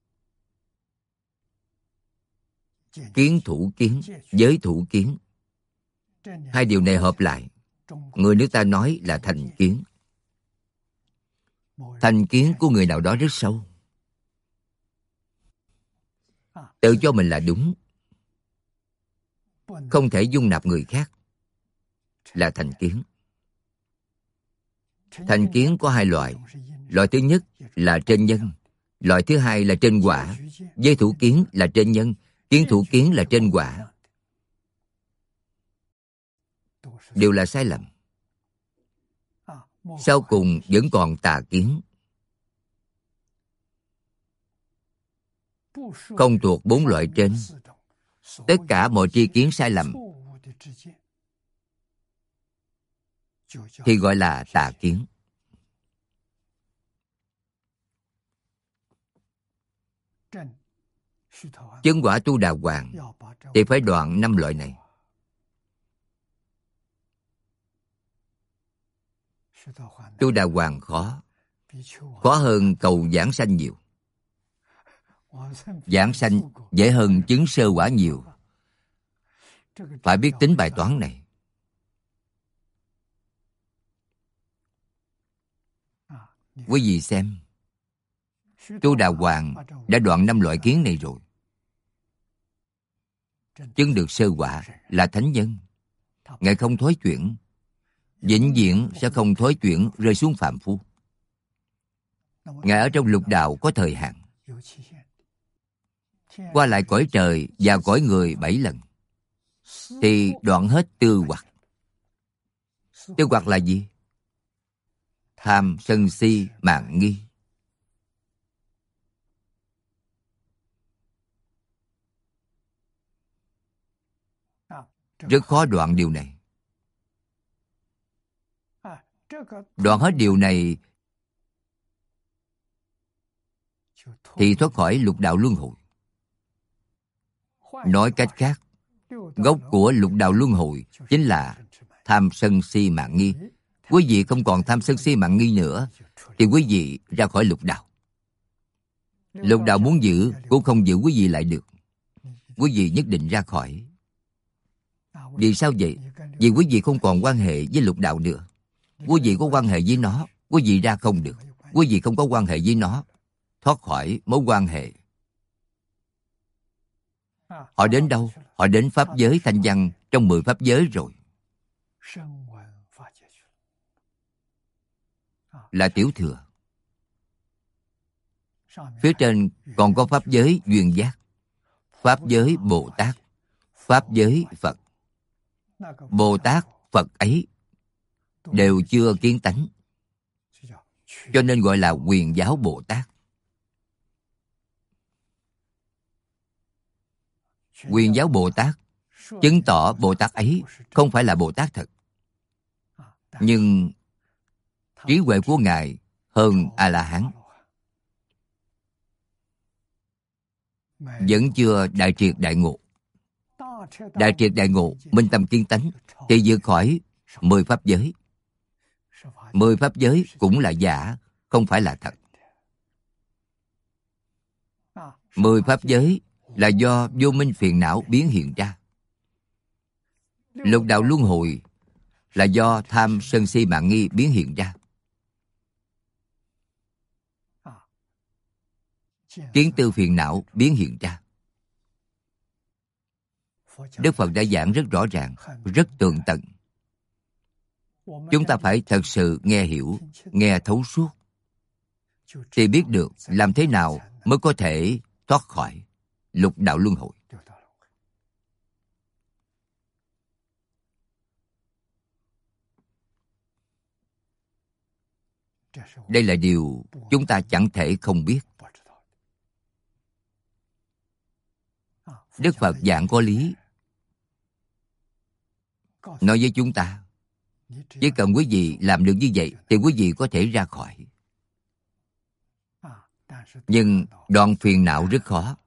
kiến thủ kiến, giới thủ kiến. Hai điều này hợp lại, người nước ta nói là thành kiến. Thành kiến của người nào đó rất sâu, tự cho mình là đúng, không thể dung nạp người khác, là thành kiến. Thành kiến có hai loại. Loại thứ nhất là trên nhân, loại thứ hai là trên quả. Giới thủ kiến là trên nhân, kiến thủ kiến là trên quả. Đều là sai lầm. Sau cùng vẫn còn tà kiến. Không thuộc 4 loại trên. Tất cả mọi tri kiến sai lầm thì gọi là tà kiến. Chứng quả Tu Đà Hoàng thì phải đoạn 5 loại này. Tu Đà Hoàng khó, khó hơn cầu giảng sanh nhiều. Giảng sanh dễ hơn chứng sơ quả nhiều. Phải biết tính bài toán này. Quý vị xem, Tu Đà Hoàng đã đoạn 5 loại kiến này rồi. Chứng được sơ quả là thánh nhân. Ngài không thối chuyển, vĩnh viễn sẽ không thối chuyển rơi xuống phàm phu. Ngài ở trong lục đạo có thời hạn, qua lại cõi trời và cõi người 7 lần thì đoạn hết tư hoặc. Tư hoặc là gì? Tham, sân si, mạn nghi. Rất khó đoạn điều này. Đoạn hết điều này thì thoát khỏi lục đạo luân hồi. Nói cách khác, gốc của lục đạo luân hồi chính là tham sân si mạn nghi. Quý vị không còn tham sân si mạn nghi nữa thì quý vị ra khỏi lục đạo. Lục đạo muốn giữ cũng không giữ quý vị lại được. Quý vị nhất định ra khỏi. Vì sao vậy? Vì quý vị không còn quan hệ với lục đạo nữa. Quý vị có quan hệ với nó, quý vị ra không được. Quý vị không có quan hệ với nó, thoát khỏi mối quan hệ. Họ đến đâu? Họ đến pháp giới thanh văn trong 10 pháp giới rồi. Là tiểu thừa. Phía trên còn có pháp giới duyên giác, pháp giới Bồ Tát, pháp giới Phật. Bồ Tát, Phật ấy đều chưa kiến tánh, cho nên gọi là Quyền Giáo Bồ Tát. Quyền Giáo Bồ Tát chứng tỏ Bồ Tát ấy không phải là Bồ Tát thật, nhưng trí huệ của Ngài hơn A-la-hán, vẫn chưa đại triệt đại ngộ. Đại triệt đại ngộ, minh tâm kiến tánh thì vượt khỏi 10 pháp giới. 10 pháp giới cũng là giả, không phải là thật. 10 pháp giới là do vô minh phiền não biến hiện ra. Lục đạo luân hồi là do tham sân si mạng nghi biến hiện ra. Kiến tư phiền não biến hiện ra. Đức Phật đã giảng rất rõ ràng, rất tường tận. Chúng ta phải thật sự nghe hiểu, nghe thấu suốt, thì biết được làm thế nào mới có thể thoát khỏi lục đạo luân hồi. Đây là điều chúng ta chẳng thể không biết. Đức Phật giảng có lý, nói với chúng ta, chỉ cần quý vị làm được như vậy thì quý vị có thể ra khỏi. Nhưng đoạn phiền não rất khó,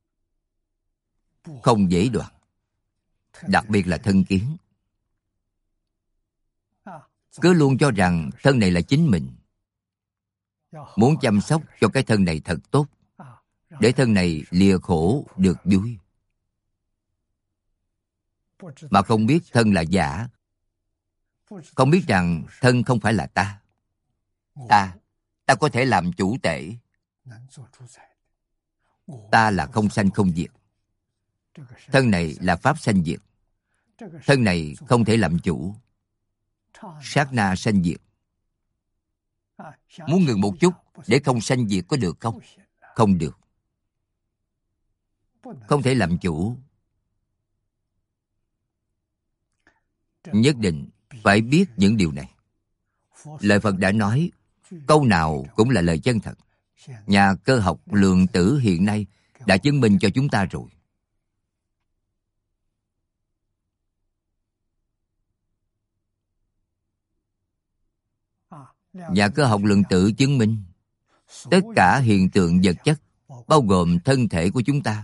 không dễ đoạn, đặc biệt là thân kiến. Cứ luôn cho rằng thân này là chính mình, muốn chăm sóc cho cái thân này thật tốt, để thân này lìa khổ được vui, mà không biết thân là giả, không biết rằng thân không phải là ta. Ta có thể làm chủ tể. Ta là không sanh không diệt. Thân này là pháp sanh diệt. Thân này không thể làm chủ. Sát na sanh diệt. Muốn ngừng một chút để không sanh diệt có được không? Không được. Không thể làm chủ. Nhất định phải biết những điều này. Lời Phật đã nói, câu nào cũng là lời chân thật. Nhà cơ học lượng tử hiện nay đã chứng minh cho chúng ta rồi. Nhà cơ học lượng tử chứng minh tất cả hiện tượng vật chất, bao gồm thân thể của chúng ta,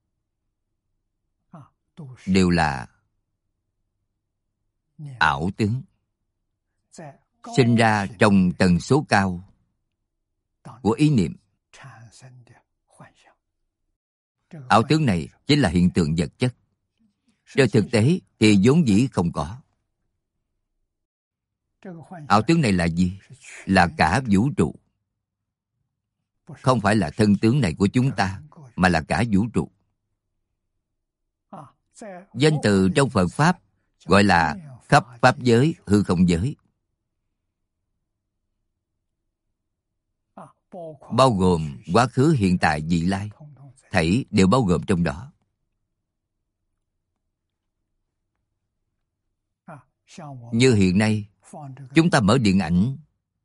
đều là ảo tướng, sinh ra trong tần số cao của ý niệm. Ảo tướng này chính là hiện tượng vật chất. Trên thực tế thì vốn dĩ không có. Ảo tướng này là gì? Là cả vũ trụ. Không phải là thân tướng này của chúng ta, mà là cả vũ trụ. Danh từ trong Phật Pháp gọi là khắp pháp giới, hư không giới. Bao gồm quá khứ, hiện tại, vị lai, thảy đều bao gồm trong đó. Như hiện nay, chúng ta mở điện ảnh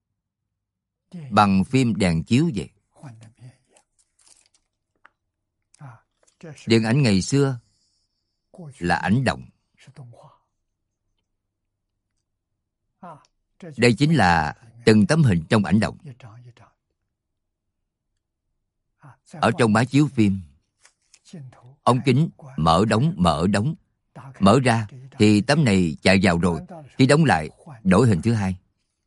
bằng phim đèn chiếu vậy. Điện ảnh ngày xưa là ảnh động. Đây chính là từng tấm hình trong ảnh động. Ở trong máy chiếu phim, ống kính mở đóng. Mở ra thì tấm này chạy vào rồi, khi đóng lại, đổi hình thứ hai.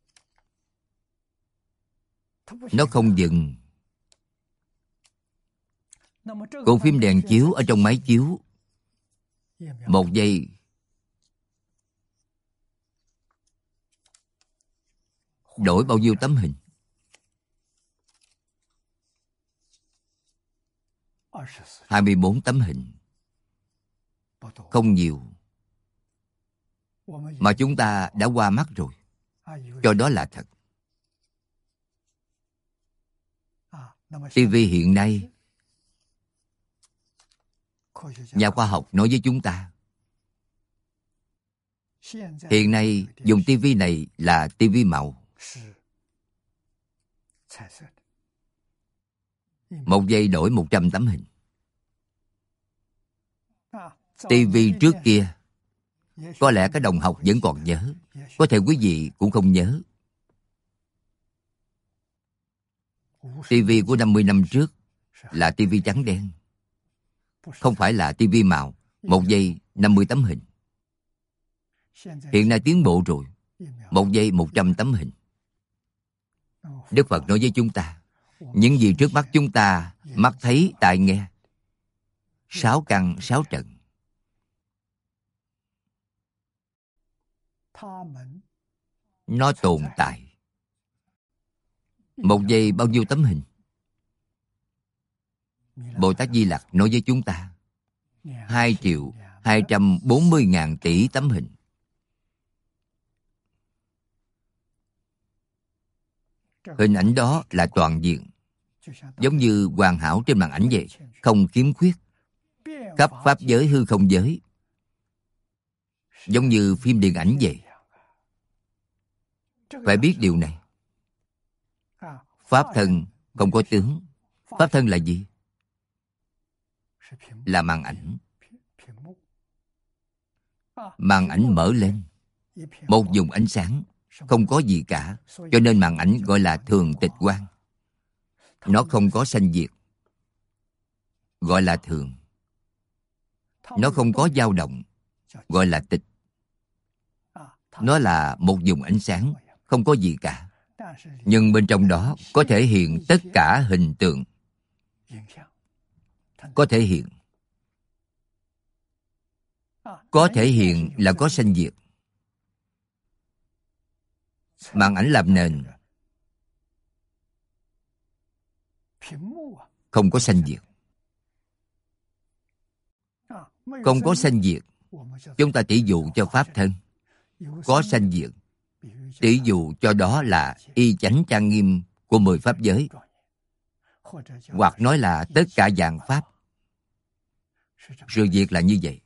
Nó không dừng. Cuộn phim đèn chiếu ở trong máy chiếu, một giây đổi bao nhiêu tấm hình? 24 tấm hình. Không nhiều. Mà chúng ta đã qua mắt rồi, cho đó là thật. TV hiện nay, nhà khoa học nói với chúng ta, hiện nay dùng TV này là TV màu. Một giây đổi 100 tấm hình. TV trước kia, có lẽ các đồng học vẫn còn nhớ, có thể quý vị cũng không nhớ. TV của 50 năm trước là TV trắng đen, không phải là TV màu, một giây 50 tấm hình. Hiện nay tiến bộ rồi, một giây 100 tấm hình. Đức Phật nói với chúng ta, những gì trước mắt chúng ta, mắt thấy, tai nghe, 6 căn 6 trần, Nó tồn tại. Một giây bao nhiêu tấm hình? Bồ Tát Di Lặc nói với chúng ta 2.240.000 tỷ tấm hình. Hình ảnh đó là toàn diện, giống như hoàn hảo trên màn ảnh vậy, không khiếm khuyết. Khắp pháp giới hư không giới, giống như phim điện ảnh vậy. Phải biết điều này. Pháp thân không có tướng. Pháp thân là gì? Là màn ảnh. Màn ảnh mở lên, một vùng ánh sáng, không có gì cả, cho nên màn ảnh gọi là thường tịch quang. Nó không có sanh diệt, gọi là thường. Nó không có dao động, gọi là tịch. Nó là một vùng ánh sáng, không có gì cả. Nhưng bên trong đó có thể hiện tất cả hình tượng. Có thể hiện. Có thể hiện là có sanh diệt. Màn ảnh làm nền, không có sanh diệt. Không có sanh diệt, chúng ta tỷ dụ cho pháp thân. Có sanh diệt, tỷ dụ cho đó là y chánh trang nghiêm của 10 pháp giới, hoặc nói là tất cả dạng pháp. Sự việc là như vậy.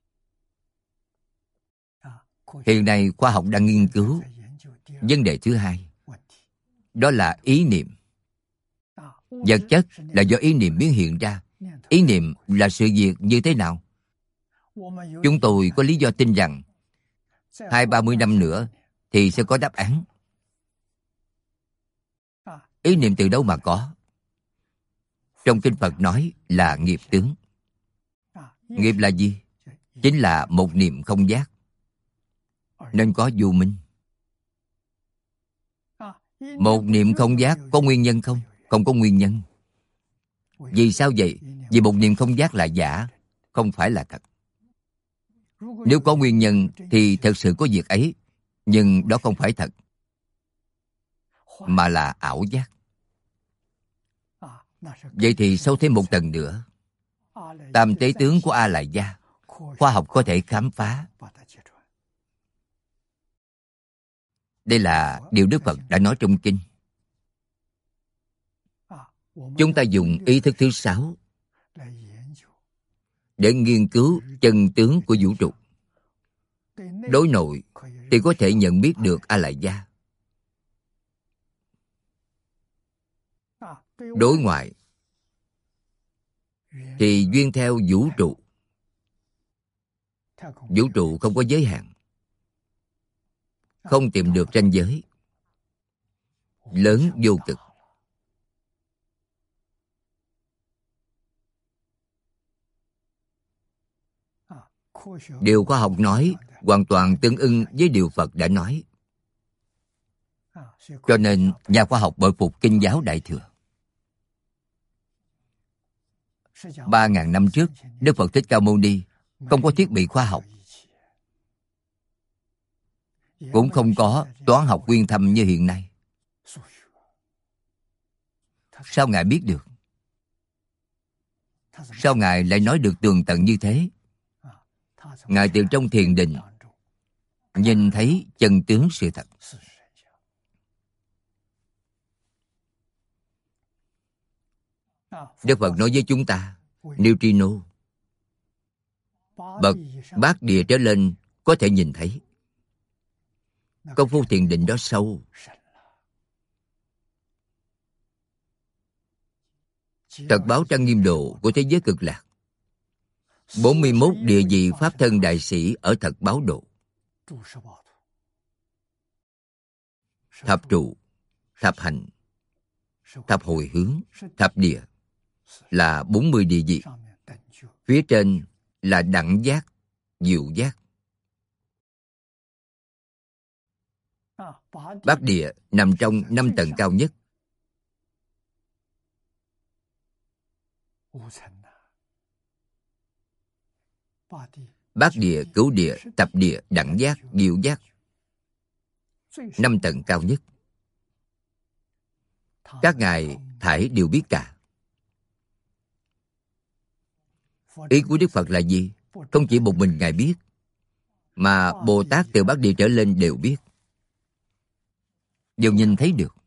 Hiện nay khoa học đang nghiên cứu vấn đề thứ hai, đó là ý niệm. Vật chất là do ý niệm biến hiện ra. Ý niệm là sự việc như thế nào? Chúng tôi có lý do tin rằng 20-30 năm nữa thì sẽ có đáp án. Ý niệm từ đâu mà có? Trong kinh Phật nói là nghiệp tướng. Nghiệp là gì? Chính là một niệm không giác, nên có vô minh. Một niệm không giác có nguyên nhân không? Không có nguyên nhân. Vì sao vậy? Vì một niệm không giác là giả, không phải là thật. Nếu có nguyên nhân thì thật sự có việc ấy, nhưng đó không phải thật, mà là ảo giác. Vậy thì sâu thêm một tầng nữa, tam tế tướng của A Lại Gia, khoa học có thể khám phá. Đây là điều Đức Phật đã nói trong kinh. Chúng ta dùng ý thức thứ 6 để nghiên cứu chân tướng của vũ trụ. Đối nội thì có thể nhận biết được A Lại Gia. Đối ngoại thì duyên theo vũ trụ. Vũ trụ không có giới hạn, không tìm được ranh giới, lớn vô cực. Điều khoa học nói hoàn toàn tương ưng với điều Phật đã nói. Cho nên nhà khoa học bội phục kinh giáo Đại Thừa. 3.000 năm trước, Đức Phật Thích Ca Mâu Ni không có thiết bị khoa học, cũng không có toán học uyên thâm như hiện nay. Sao Ngài biết được? Sao Ngài lại nói được tường tận như thế? Ngài từ trong thiền định nhìn thấy chân tướng sự thật. Đức Phật nói với chúng ta, neutrino, bậc bát địa trở lên có thể nhìn thấy. Công phu thiền định đó sâu. Thật báo Trang Nghiêm Độ của thế giới cực lạc, 41 địa vị pháp thân đại sĩ ở thật báo độ. Thập trụ, thập hạnh, thập hồi hướng, thập địa là 40 địa vị. Phía trên là đẳng giác, diệu giác. Bát địa nằm trong 5 tầng cao nhất. Bát địa, cửu địa, thập địa, đẳng giác, diệu giác 5 tầng cao nhất. Các ngài thảy đều biết cả. Ý của Đức Phật là gì? Không chỉ một mình ngài biết, mà Bồ Tát từ Bát Địa trở lên đều biết, đều nhìn thấy được.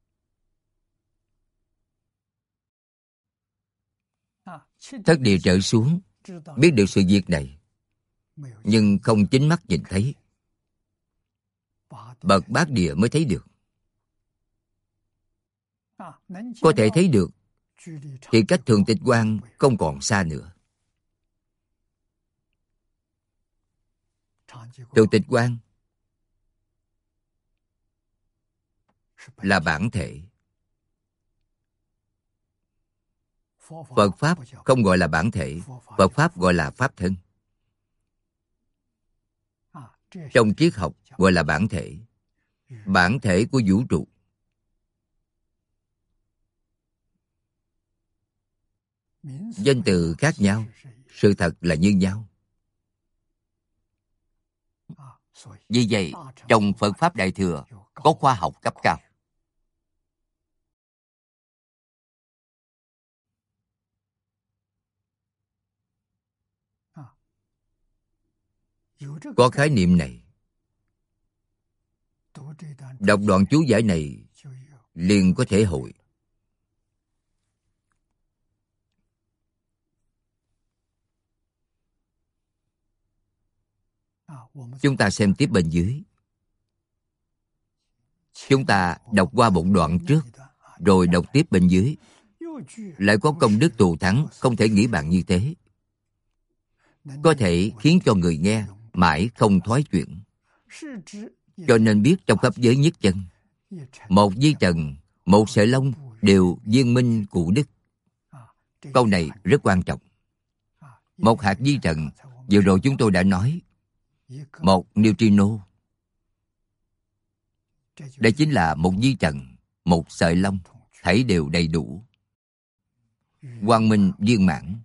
Thất địa trở xuống biết được sự việc này, nhưng không chính mắt nhìn thấy. Bậc Bát Địa mới thấy được. Có thể thấy được thì cách Thường Tịch Quan không còn xa nữa. Thường Tịch Quan là bản thể. Phật Pháp không gọi là bản thể, Phật Pháp gọi là Pháp thân. Trong triết học gọi là bản thể của vũ trụ. Danh từ khác nhau, sự thật là như nhau. Vì vậy, trong Phật Pháp Đại Thừa có khoa học cấp cao. Có khái niệm này, đọc đoạn chú giải này liền có thể hội. Chúng ta xem tiếp bên dưới. Chúng ta đọc qua một đoạn trước, rồi đọc tiếp bên dưới. Lại có công đức thù thắng không thể nghĩ bàn như thế. Có thể khiến cho người nghe mãi không thoái chuyển. Cho nên biết trong pháp giới nhất chân, một vi trần, một sợi lông đều viên minh cụ đức. Câu này rất quan trọng. Một hạt vi trần, vừa rồi chúng tôi đã nói, một neutrino. Đây chính là một vi trần, một sợi lông, thảy đều đầy đủ. Quang minh viên mãn,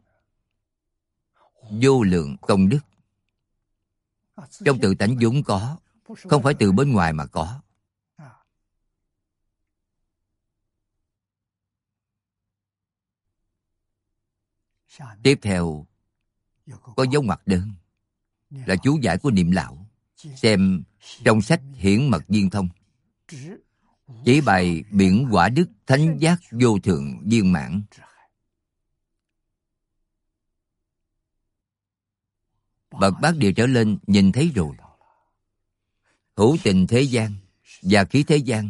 vô lượng công đức. Trong tự tánh vốn có, không phải từ bên ngoài mà có. Tiếp theo, có dấu ngoặc đơn, là chú giải của Niệm Lão. Xem trong sách Hiển Mật Viên Thông. Chỉ bày biển quả đức thánh giác vô thượng viên mãn. Bậc Bát Địa trở lên nhìn thấy rồi. Hữu tình thế gian và khí thế gian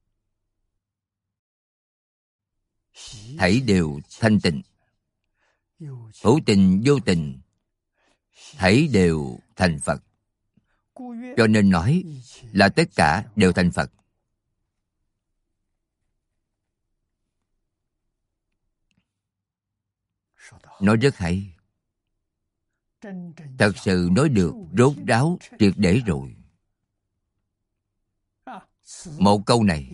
thảy đều thanh tịnh. Hữu tình vô tình thảy đều thành Phật. Cho nên nói là tất cả đều thành Phật. Nói rất hay. Thật sự nói được rốt ráo triệt để rồi. Một câu này,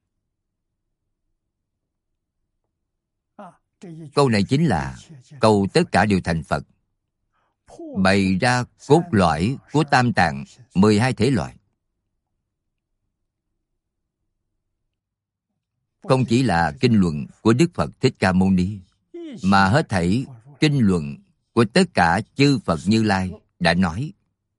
câu này chính là câu tất cả đều thành Phật, bày ra cốt lõi của tam tạng 12 thể loại. Không chỉ là kinh luận của Đức Phật Thích Ca Mâu Ni, mà hết thảy kinh luận của tất cả chư Phật Như Lai đã nói.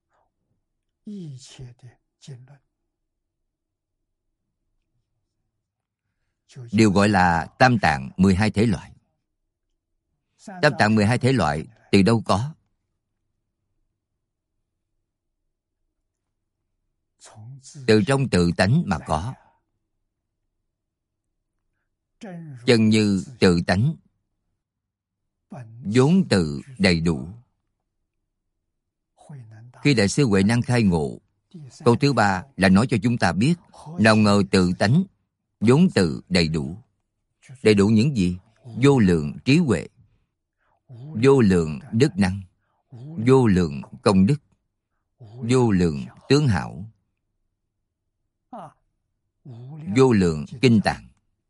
Đều gọi là tam tạng 12 thể loại. Tam tạng 12 thể loại từ đâu có? Từ trong tự tánh mà có. Chân như tự tánh, vốn tự đầy đủ. Khi Đại sư Huệ Năng khai ngộ, câu thứ 3 là nói cho chúng ta biết, nào ngờ tự tánh vốn tự đầy đủ. Đầy đủ những gì? Vô lượng trí huệ, vô lượng đức năng, vô lượng công đức, vô lượng tướng hảo, vô lượng kinh tạng.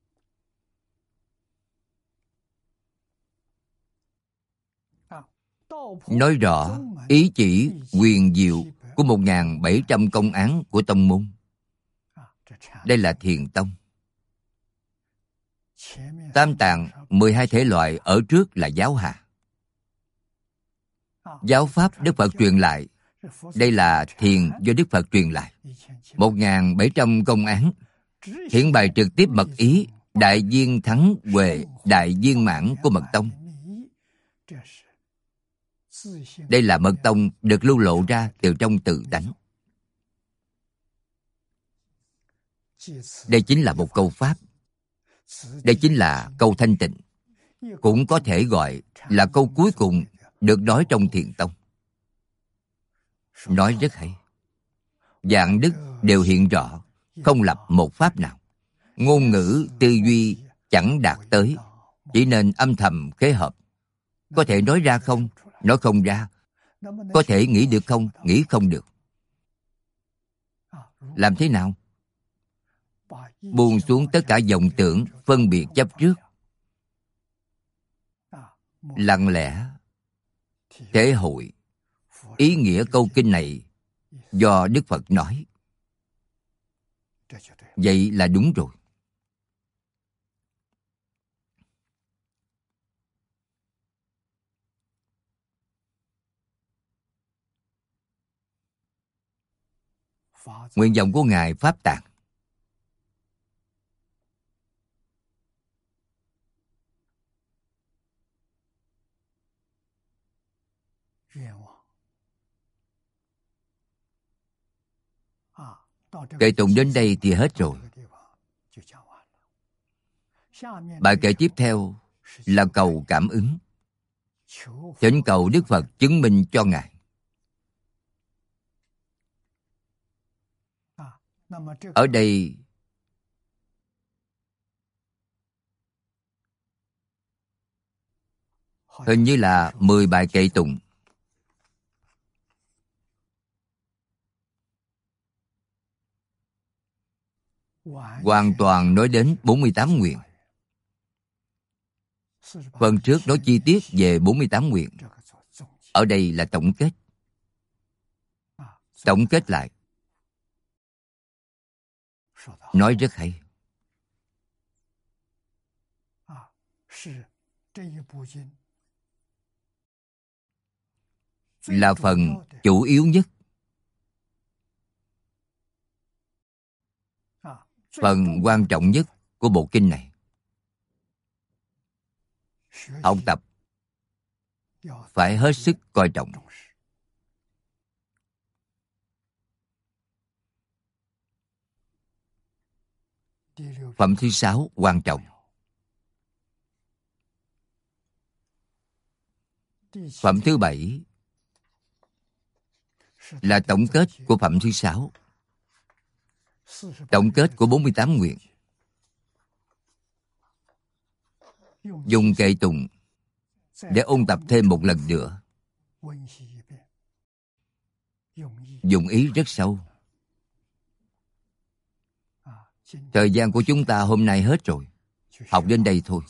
Nói rõ ý chỉ quyền diệu của 1.700 công án của tông môn. Đây là Thiền tông. Tam tạng 12 thể loại ở trước là giáo hạ. Giáo pháp Đức Phật truyền lại. Đây là thiền do Đức Phật truyền lại. 1.700 công án hiển bày trực tiếp mật ý đại viên thắng huệ đại viên mãn của mật tông. Đây là mật tông được lưu lộ ra từ trong tự tánh. Đây chính là một câu pháp. Đây chính là câu thanh tịnh. Cũng có thể gọi là câu cuối cùng được nói trong Thiền tông. Nói rất hay. Vạn đức đều hiện rõ, không lập một pháp nào. Ngôn ngữ, tư duy chẳng đạt tới, chỉ nên âm thầm khế hợp. Có thể nói ra không? Nói không ra. Có thể nghĩ được không? Nghĩ không được. Làm thế nào? Buông xuống tất cả vọng tưởng, phân biệt chấp trước. Lặng lẽ thể hội ý nghĩa câu kinh này do Đức Phật nói. Vậy là đúng rồi. Nguyện vọng của Ngài Pháp Tạng. Kệ tụng đến đây thì hết rồi. Bài kệ tiếp theo là cầu cảm ứng. Thỉnh cầu Đức Phật chứng minh cho Ngài. Ở đây hình như là 10 bài kệ tụng. Hoàn toàn nói đến 48 nguyện. Phần trước nói chi tiết về 48 nguyện. Ở đây là tổng kết. Tổng kết lại. Nói rất hay. Là phần chủ yếu nhất. Phần quan trọng nhất của bộ kinh này. Học tập phải hết sức coi trọng. Phẩm thứ 6 quan trọng. Phẩm thứ 7 là tổng kết của phẩm thứ 6. Tổng kết của 48 nguyện. Dùng kệ tụng để ôn tập thêm một lần nữa. Dụng ý rất sâu. Thời gian của chúng ta hôm nay hết rồi. Học đến đây thôi.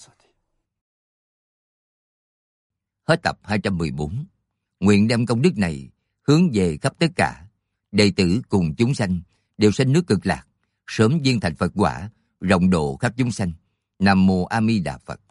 Hết tập 214. Nguyện đem công đức này hướng về khắp tất cả đệ tử cùng chúng sanh đều sanh nước Cực Lạc, sớm viên thành Phật quả, rộng độ khắp chúng sanh. Nam mô A Di Đà Phật.